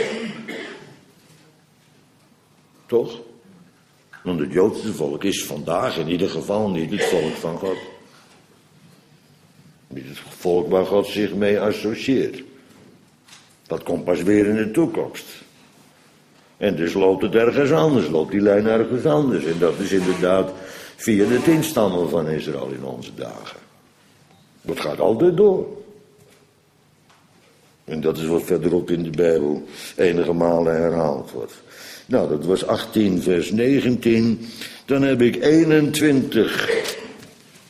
Toch? Want het Joodse volk is vandaag in ieder geval niet het volk van God. Niet het volk waar God zich mee associeert. Dat komt pas weer in de toekomst. En dus loopt het ergens anders, loopt die lijn ergens anders. En dat is inderdaad via de tien stammen van Israël in onze dagen. Dat gaat altijd door. En dat is wat verderop in de Bijbel enige malen herhaald wordt. Nou, dat was achttien vers negentien. Dan heb ik eenentwintig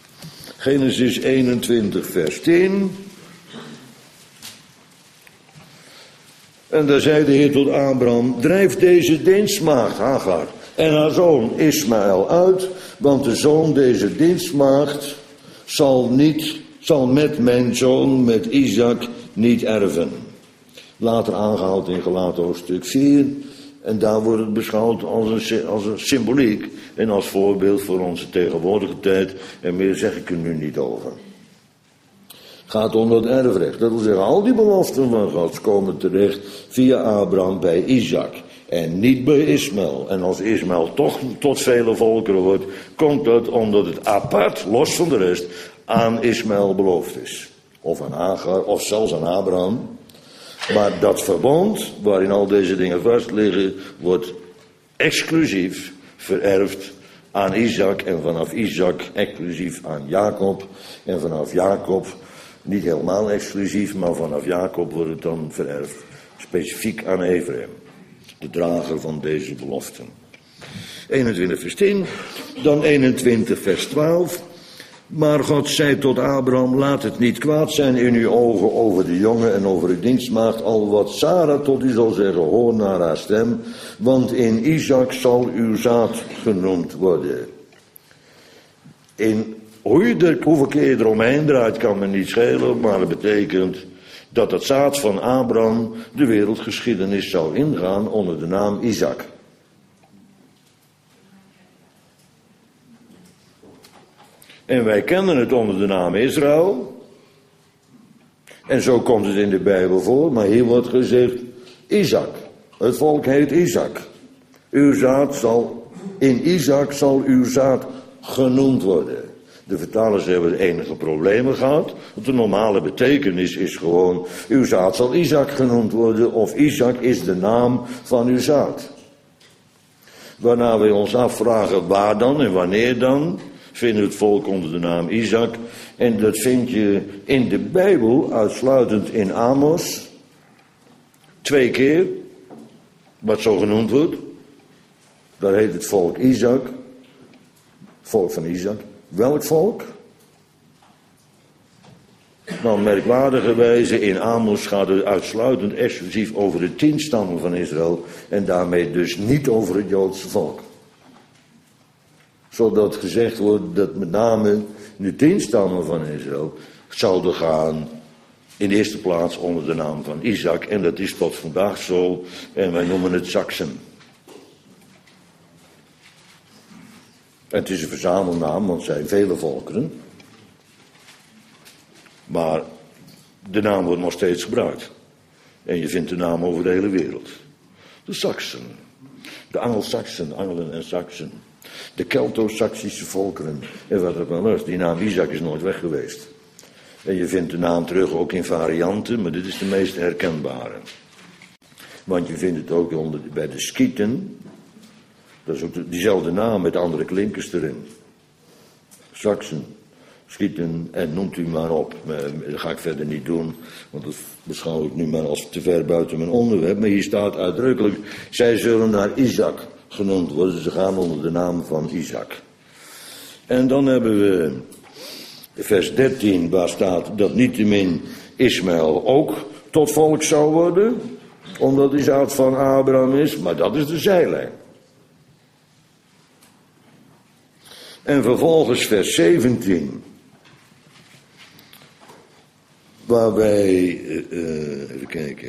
Genesis eenentwintig vers tien. En daar zei de Heer tot Abraham, drijf deze dienstmaagd Hagar en haar zoon Ismaël uit, want de zoon deze dienstmaagd zal, niet, zal met mijn zoon, met Isaac, niet erven. Later aangehaald in Galaten hoofdstuk vier. En daar wordt het beschouwd als een, als een symboliek en als voorbeeld voor onze tegenwoordige tijd. En meer zeg ik er nu niet over. Het gaat om dat erfrecht. Dat wil zeggen, al die beloften van God komen terecht via Abraham bij Isaac. En niet bij Ismaël. En als Ismaël toch tot vele volkeren wordt, komt dat omdat het apart, los van de rest, aan Ismaël beloofd is. Of aan Hagar, of zelfs aan Abraham. Maar dat verbond, waarin al deze dingen vast liggen, wordt exclusief vererfd aan Isaac. En vanaf Isaac exclusief aan Jacob. En vanaf Jacob, niet helemaal exclusief, maar vanaf Jacob wordt het dan vererfd. Specifiek aan Ephraim, de drager van deze beloften. eenentwintig vers tien, dan eenentwintig vers twaalf. Maar God zei tot Abraham, laat het niet kwaad zijn in uw ogen over de jongen en over de dienstmaagd, al wat Sarah tot u zal zeggen, hoor naar haar stem, want in Isaac zal uw zaad genoemd worden. In hoe je er, hoeveel keer je eromheen draait, kan me niet schelen, maar het betekent dat het zaad van Abraham de wereldgeschiedenis zou ingaan onder de naam Isaac. En wij kennen het onder de naam Israël. En zo komt het in de Bijbel voor. Maar hier wordt gezegd Isaac. Het volk heet Isaac. Uw zaad zal, in Isaac zal uw zaad genoemd worden. De vertalers hebben enige problemen gehad. Want de normale betekenis is gewoon, uw zaad zal Isaac genoemd worden. Of Isaac is de naam van uw zaad. Waarna we ons afvragen waar dan en wanneer dan. Vinden het volk onder de naam Isaac. En dat vind je in de Bijbel uitsluitend in Amos. Twee keer. Wat zo genoemd wordt. Daar heet het volk Isaac. Volk van Isaac. Welk volk? Nou, merkwaardigerwijze in Amos gaat het uitsluitend exclusief over de tien stammen van Israël. En daarmee dus niet over het Joodse volk. Zodat gezegd wordt dat met name de tien stammen van Israël zouden gaan in de eerste plaats onder de naam van Isaac. En dat is tot vandaag zo. En wij noemen het Saksen. En het is een verzamelnaam, want het zijn vele volkeren. Maar de naam wordt nog steeds gebruikt. En je vindt de naam over de hele wereld. De Saksen. De Angelsaksen, Angelen en Saksen. De Kelto-Saksische volkeren. En wat er dan is, die naam Isaac is nooit weg geweest. En je vindt de naam terug ook in varianten, maar dit is de meest herkenbare. Want je vindt het ook onder, bij de Skieten. Dat is ook diezelfde naam met andere klinkers erin. Saksen, Skieten en noemt u maar op. Dat ga ik verder niet doen, want dat beschouw ik nu maar als te ver buiten mijn onderwerp. Maar hier staat uitdrukkelijk, zij zullen naar Isaac genoemd worden. Ze gaan onder de naam van Isaac. En dan hebben we vers dertien, waar staat dat niettemin Ismaël ook tot volk zou worden, omdat hij zaad van Abraham is, maar dat is de zijlijn. En vervolgens vers zeventien, waar wij, uh, uh, even kijken.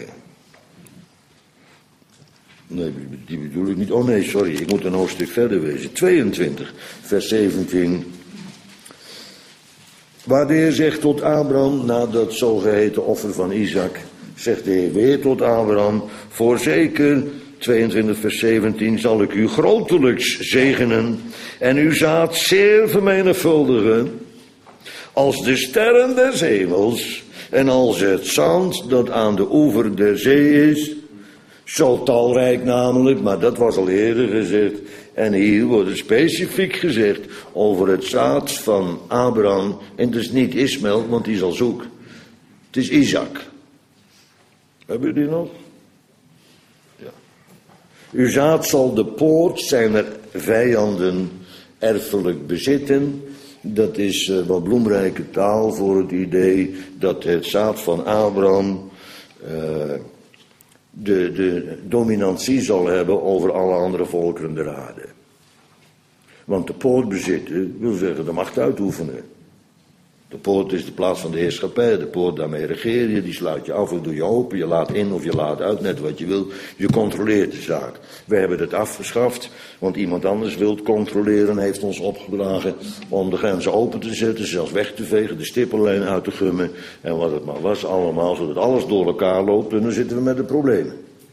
Nee, die bedoel ik niet. Oh nee, sorry, ik moet een hoofdstuk verder wezen. tweeëntwintig, vers zeventien. Waar de Heer zegt tot Abraham, na dat zogeheten offer van Isaac, zegt de Heer weer tot Abraham, voorzeker, tweeëntwintig vers zeventien, zal ik u grotelijks zegenen en uw zaad zeer vermenigvuldigen, als de sterren des hemels en als het zand dat aan de oever der zee is. Zo talrijk namelijk, maar dat was al eerder gezegd. En hier wordt het specifiek gezegd over het zaad van Abraham. En dus niet Ismaël, want die is al zoek. Het is Isaac. Hebben jullie nog? Ja. Uw zaad zal de poort zijner vijanden erfelijk bezitten. dat is uh, wat bloemrijke taal voor het idee dat het zaad van Abraham uh, de, de dominantie zal hebben over alle andere volkeren der aarde. Want de poort bezitten wil zeggen de macht uitoefenen. De poort is de plaats van de heerschappij. De poort, daarmee regeer je. Die sluit je af of doe je open. Je laat in of je laat uit. Net wat je wil. Je controleert de zaak. We hebben het afgeschaft. Want iemand anders wil het controleren. Heeft ons opgedragen om de grenzen open te zetten. Zelfs weg te vegen. De stippellijn uit te gummen. En wat het maar was allemaal. Zodat alles door elkaar loopt. En dan zitten we met de problemen.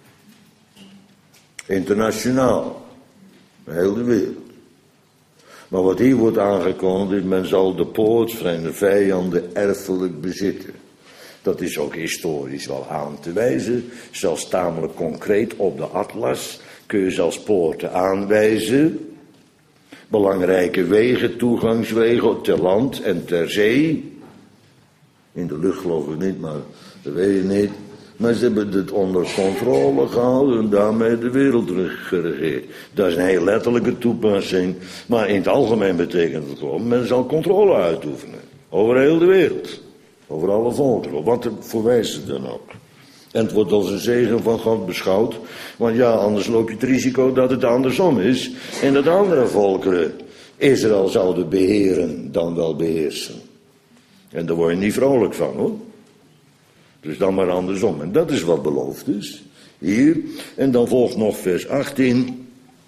Internationaal. Heel de wereld. Maar wat hier wordt aangekondigd, men zal de poort van de vijanden erfelijk bezitten. Dat is ook historisch wel aan te wijzen. Zelfs tamelijk concreet op de atlas kun je zelfs poorten aanwijzen. Belangrijke wegen, toegangswegen ter land en ter zee. In de lucht geloof ik niet, maar dat weet je niet. Maar ze hebben het onder controle gehouden en daarmee de wereld geregeerd. Dat is een heel letterlijke toepassing. Maar in het algemeen betekent het gewoon, men zal controle uitoefenen. Over heel de wereld. Over alle volkeren. Wat voor wijze dan ook. En het wordt als een zegen van God beschouwd. Want ja, anders loop je het risico dat het andersom is. En dat andere volkeren Israël zouden beheren dan wel beheersen. En daar word je niet vrolijk van, hoor. Dus dan maar andersom. En dat is wat beloofd is. Hier. En dan volgt nog vers achttien.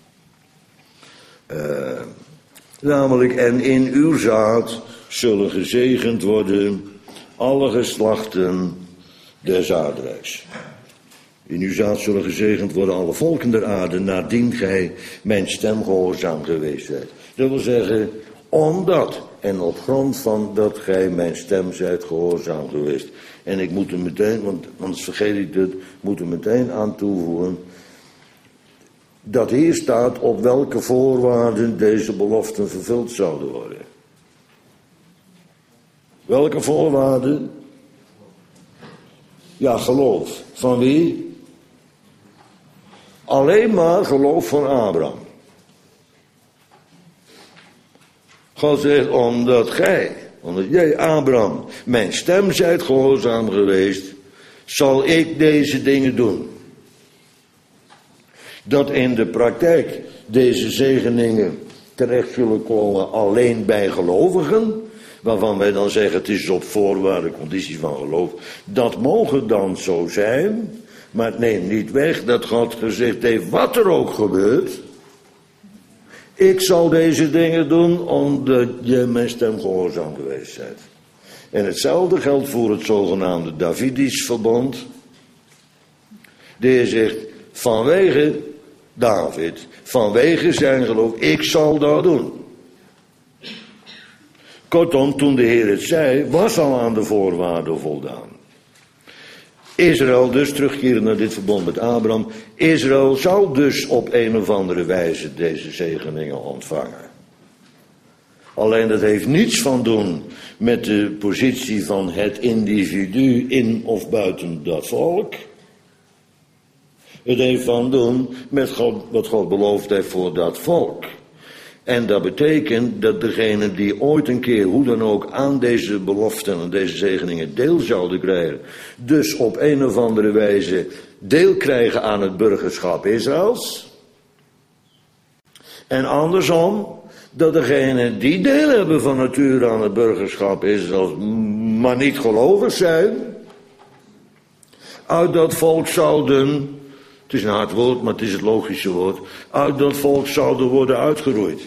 Uh, namelijk, en in uw zaad zullen gezegend worden alle geslachten des aardrijks. In uw zaad zullen gezegend worden alle volken der aarde, naardien gij mijn stem gehoorzaam geweest zijt. Dat wil zeggen, omdat en op grond van dat gij mijn stem zijt gehoorzaam geweest. En ik moet er meteen, want anders vergeet ik het, moet er meteen aan toevoegen. Dat hier staat op welke voorwaarden deze beloften vervuld zouden worden. Welke voorwaarden? Ja, geloof. Van wie? Alleen maar geloof van Abraham. God zegt, omdat gij, omdat jij Abraham, mijn stem zijt gehoorzaam geweest, zal ik deze dingen doen. Dat in de praktijk deze zegeningen terecht zullen komen alleen bij gelovigen, waarvan wij dan zeggen het is op voorwaarde, conditie van geloof. Dat mogen dan zo zijn, maar het neemt niet weg dat God gezegd heeft, wat er ook gebeurt, ik zal deze dingen doen omdat je mijn stem gehoorzaam geweest bent. En hetzelfde geldt voor het zogenaamde Davidisch verbond. De Heer zegt, vanwege David, vanwege zijn geloof, ik zal dat doen. Kortom, toen de Heer het zei, was al aan de voorwaarden voldaan. Israël dus, terugkeren naar dit verbond met Abraham, Israël zou dus op een of andere wijze deze zegeningen ontvangen. Alleen dat heeft niets van doen met de positie van het individu in of buiten dat volk. Het heeft van doen met God, wat God beloofd heeft voor dat volk. En dat betekent dat degenen die ooit een keer, hoe dan ook, aan deze beloften en deze zegeningen deel zouden krijgen, dus op een of andere wijze deel krijgen aan het burgerschap Israëls. En andersom, dat degenen die deel hebben van nature aan het burgerschap Israëls, maar niet gelovig zijn, uit dat volk zouden, het is een hard woord, maar het is het logische woord, uit dat volk zouden worden uitgeroeid.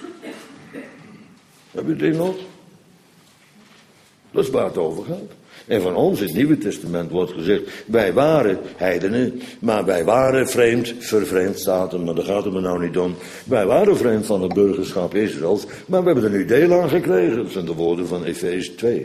Heb je dit nog? Dat is waar het over gaat. En van ons in het Nieuwe Testament wordt gezegd, wij waren heidenen, maar wij waren vreemd, vervreemd staat er, maar daar gaat het me nou niet om. Wij waren vreemd van het burgerschap Israëls, maar we hebben er nu deel aan gekregen. Dat zijn de woorden van Efeze twee.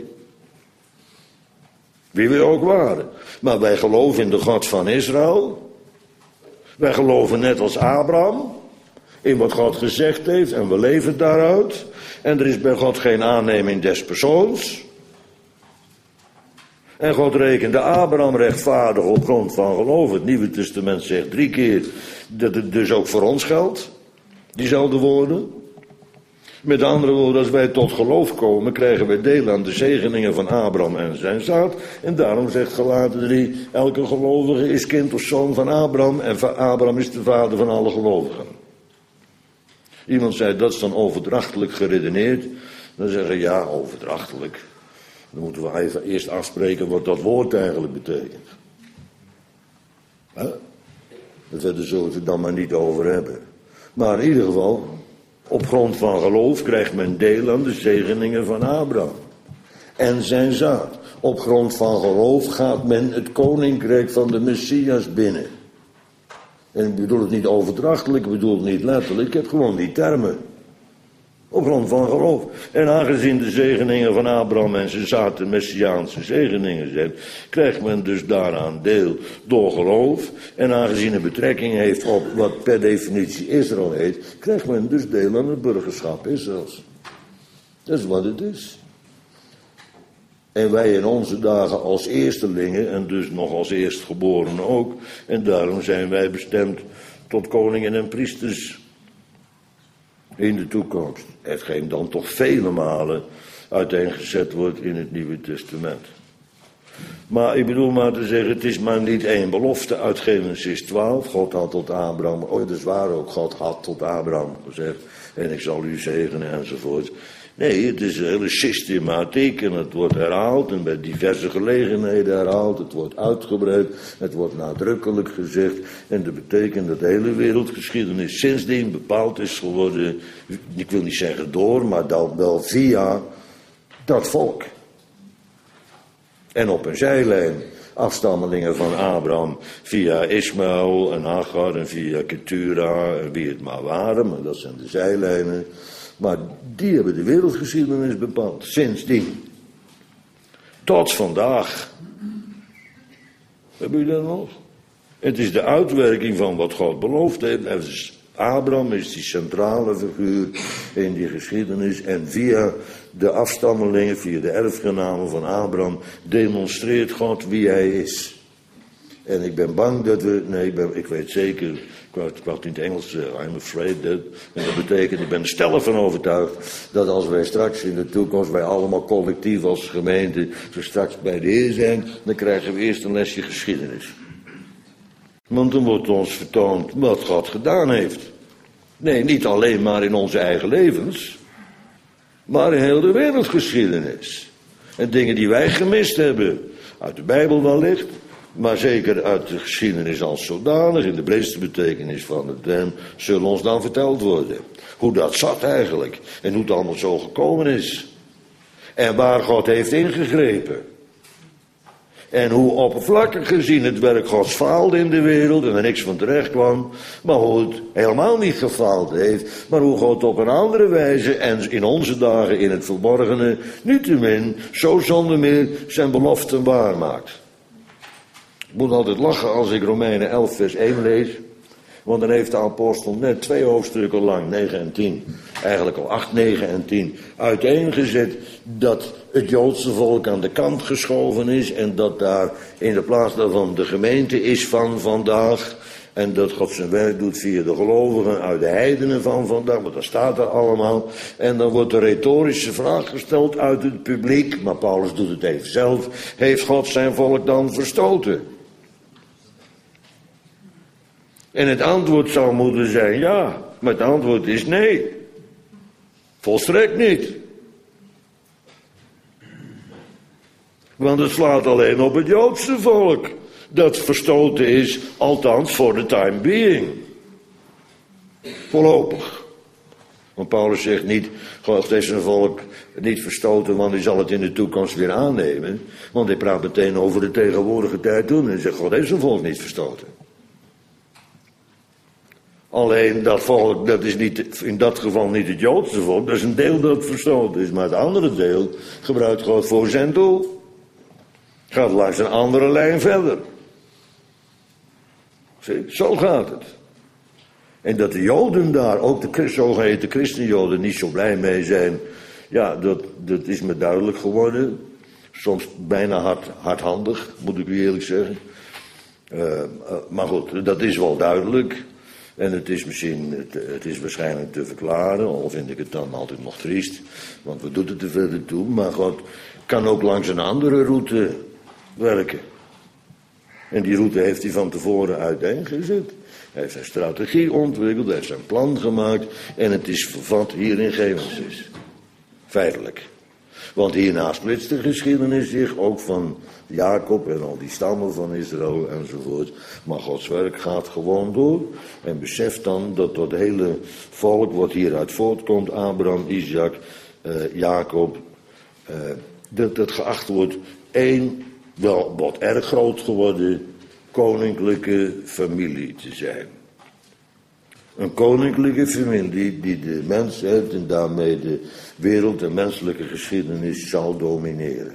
Wie we ook waren. Maar wij geloven in de God van Israël. Wij geloven net als Abraham in wat God gezegd heeft en we leven daaruit. En er is bij God geen aanneming des persoons. En God rekende Abraham rechtvaardig op grond van geloof. Het Nieuwe Testament zegt drie keer dat het dus ook voor ons geldt. Diezelfde woorden. Met andere woorden, als wij tot geloof komen, krijgen wij deel aan de zegeningen van Abraham en zijn zaad. En daarom zegt Galaten drie, elke gelovige is kind of zoon van Abraham en Abraham is de vader van alle gelovigen. Iemand zei, dat is dan overdrachtelijk geredeneerd. Dan zeggen ja, overdrachtelijk. Dan moeten we even eerst afspreken wat dat woord eigenlijk betekent. Huh? Daar zullen we het dan maar niet over hebben. Maar in ieder geval, op grond van geloof krijgt men deel aan de zegeningen van Abraham. En zijn zaad. Op grond van geloof gaat men het koninkrijk van de Messias binnen. En ik bedoel het niet overdrachtelijk, ik bedoel het niet letterlijk, ik heb gewoon die termen. Op grond van geloof. En aangezien de zegeningen van Abraham en zijn zaad de Messiaanse zegeningen zijn, krijgt men dus daaraan deel door geloof. En aangezien het betrekking heeft op wat per definitie Israël heet, krijgt men dus deel aan het burgerschap Israëls. Dat is wat het is. En wij in onze dagen als eerstelingen, en dus nog als eerstgeborenen ook, en daarom zijn wij bestemd tot koningen en priesters in de toekomst. Hetgeen dan toch vele malen uiteengezet wordt in het Nieuwe Testament. Maar ik bedoel maar te zeggen, het is maar niet één belofte uit Genesis twaalf. God had tot Abraham, oh dat is waar ook, God had tot Abraham gezegd, en ik zal u zegenen enzovoort. Nee, het is een hele systematiek en het wordt herhaald en bij diverse gelegenheden herhaald. Het wordt uitgebreid, het wordt nadrukkelijk gezegd. En dat betekent dat de hele wereldgeschiedenis sindsdien bepaald is geworden. Ik wil niet zeggen door, maar dan wel via dat volk. En op een zijlijn afstammelingen van Abraham via Ismaël en Hagar en via Ketura en wie het maar waren. Maar dat zijn de zijlijnen. Maar die hebben de wereldgeschiedenis bepaald, sindsdien. Tot vandaag. Hebben jullie dat nog? Het is de uitwerking van wat God beloofd heeft. Abraham is die centrale figuur in die geschiedenis. En via de afstammelingen, via de erfgenamen van Abraham, demonstreert God wie hij is. En ik ben bang dat we, nee, ik, ben, ik weet zeker, ik wou het in het Engels zeggen, I'm afraid that. En dat betekent, ik ben er stellig van overtuigd, dat als wij straks in de toekomst, wij allemaal collectief als gemeente, zo straks bij de Heer zijn, dan krijgen we eerst een lesje geschiedenis. Want dan wordt ons vertoond wat God gedaan heeft. Nee, niet alleen maar in onze eigen levens, maar in heel de wereldgeschiedenis. En dingen die wij gemist hebben, uit de Bijbel wellicht, maar zeker uit de geschiedenis als zodanig, in de breedste betekenis van het term, zullen ons dan verteld worden. Hoe dat zat eigenlijk. En hoe het allemaal zo gekomen is. En waar God heeft ingegrepen. En hoe oppervlakkig gezien het werk Gods faalde in de wereld en er niks van terecht kwam. Maar hoe het helemaal niet gefaald heeft. Maar hoe God op een andere wijze en in onze dagen in het verborgene, niettemin, zo zonder meer zijn beloften waarmaakt. Ik moet altijd lachen als ik Romeinen elf vers één lees. Want dan heeft de apostel net twee hoofdstukken lang, negen en tien, eigenlijk al acht, negen en tien, uiteengezet dat het Joodse volk aan de kant geschoven is en dat daar in de plaats daarvan de gemeente is van vandaag. En dat God zijn werk doet via de gelovigen uit de heidenen van vandaag, want dat staat er allemaal. En dan wordt de retorische vraag gesteld uit het publiek, maar Paulus doet het even zelf. Heeft God zijn volk dan verstoten? En het antwoord zou moeten zijn ja, maar het antwoord is nee. Volstrekt niet. Want het slaat alleen op het Joodse volk. Dat verstoten is, althans voor the time being. Voorlopig. Want Paulus zegt niet, God heeft zijn volk niet verstoten, want hij zal het in de toekomst weer aannemen. Want hij praat meteen over de tegenwoordige tijd toen en zegt, God heeft zijn volk niet verstoten. Alleen dat volk, dat is niet, in dat geval niet het Joodse volk, dat is een deel dat verstoten is. Maar het andere deel gebruikt God voor zijn doel. Gaat langs een andere lijn verder. Zie, zo gaat het. En dat de Joden daar, ook de zogeheten christenjoden, niet zo blij mee zijn, ja, dat, dat is me duidelijk geworden. Soms bijna hard, hardhandig, moet ik u eerlijk zeggen. Uh, uh, maar goed, dat is wel duidelijk. En het is misschien, het, het is waarschijnlijk te verklaren, al vind ik het dan altijd nog triest, want we doen het er verder toe, maar God kan ook langs een andere route werken. En die route heeft hij van tevoren uiteengezet. Hij heeft zijn strategie ontwikkeld, hij heeft zijn plan gemaakt en het is vervat hier in Genesis. Feitelijk. Want hierna splitst de geschiedenis zich ook van Jacob en al die stammen van Israël enzovoort. Maar Gods werk gaat gewoon door. En besef dan dat dat hele volk wat hieruit voortkomt, Abraham, Isaac, uh, Jacob, uh, dat het geacht wordt één, wel wat erg groot geworden, koninklijke familie te zijn. Een koninklijke familie die de mensheid en daarmee de wereld en menselijke geschiedenis zal domineren.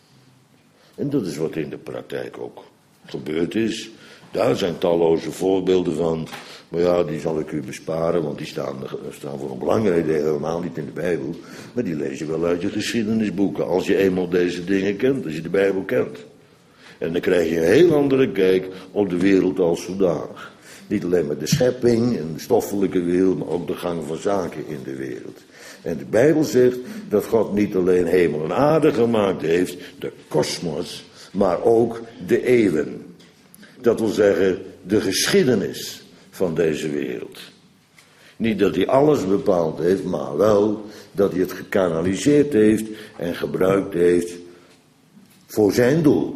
En dat is wat in de praktijk ook gebeurd is. Daar zijn talloze voorbeelden van. Maar ja, die zal ik u besparen, want die staan, staan voor een belangrijk deel helemaal niet in de Bijbel. Maar die lees je wel uit je geschiedenisboeken, als je eenmaal deze dingen kent, als je de Bijbel kent. En dan krijg je een heel andere kijk op de wereld als zodanig. Niet alleen maar de schepping en de stoffelijke wereld, maar ook de gang van zaken in de wereld. En de Bijbel zegt dat God niet alleen hemel en aarde gemaakt heeft, de kosmos, maar ook de eeuwen. Dat wil zeggen, de geschiedenis van deze wereld. Niet dat hij alles bepaald heeft, maar wel dat hij het gekanaliseerd heeft en gebruikt heeft voor zijn doel.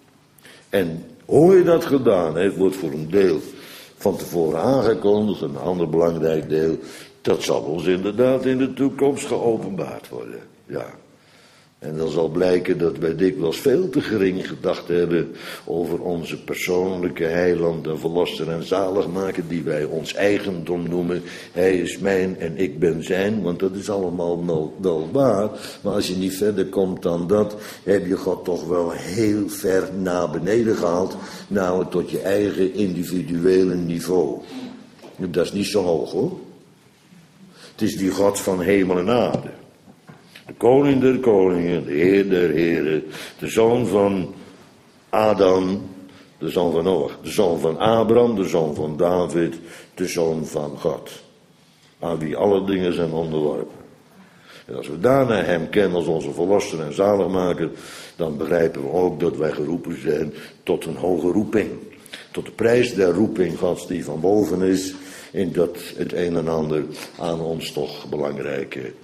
En hoe hij dat gedaan heeft, wordt voor een deel van tevoren aangekondigd. Een ander belangrijk deel, dat zal ons inderdaad in de toekomst geopenbaard worden. Ja. En dan zal blijken dat wij dikwijls veel te gering gedacht hebben over onze persoonlijke heiland en verlosser en zaligmaker, die wij ons eigendom noemen. Hij is mijn en ik ben zijn, want dat is allemaal wel, wel waar. Maar als je niet verder komt dan dat, heb je God toch wel heel ver naar beneden gehaald, namelijk tot je eigen individuele niveau. Dat is niet zo hoog hoor. Het is die God van hemel en aarde. De koning der koningen, de heer der heren, de zoon van Adam, de zoon van Noach, de zoon van Abraham, de zoon van David, de zoon van God. Aan wie alle dingen zijn onderworpen. En als we daarna hem kennen als onze verlosser en zaligmaker, dan begrijpen we ook dat wij geroepen zijn tot een hoge roeping. Tot de prijs der roeping Gods die van boven is, in dat het een en ander aan ons toch belangrijke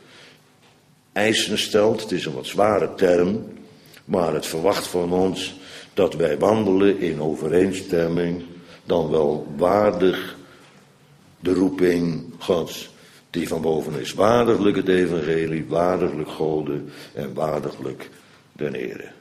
eisen stelt. Het is een wat zware term, maar het verwacht van ons dat wij wandelen in overeenstemming, dan wel waardig de roeping Gods die van boven is. Waardiglijk het evangelie, waardiglijk Goden en waardiglijk den Here.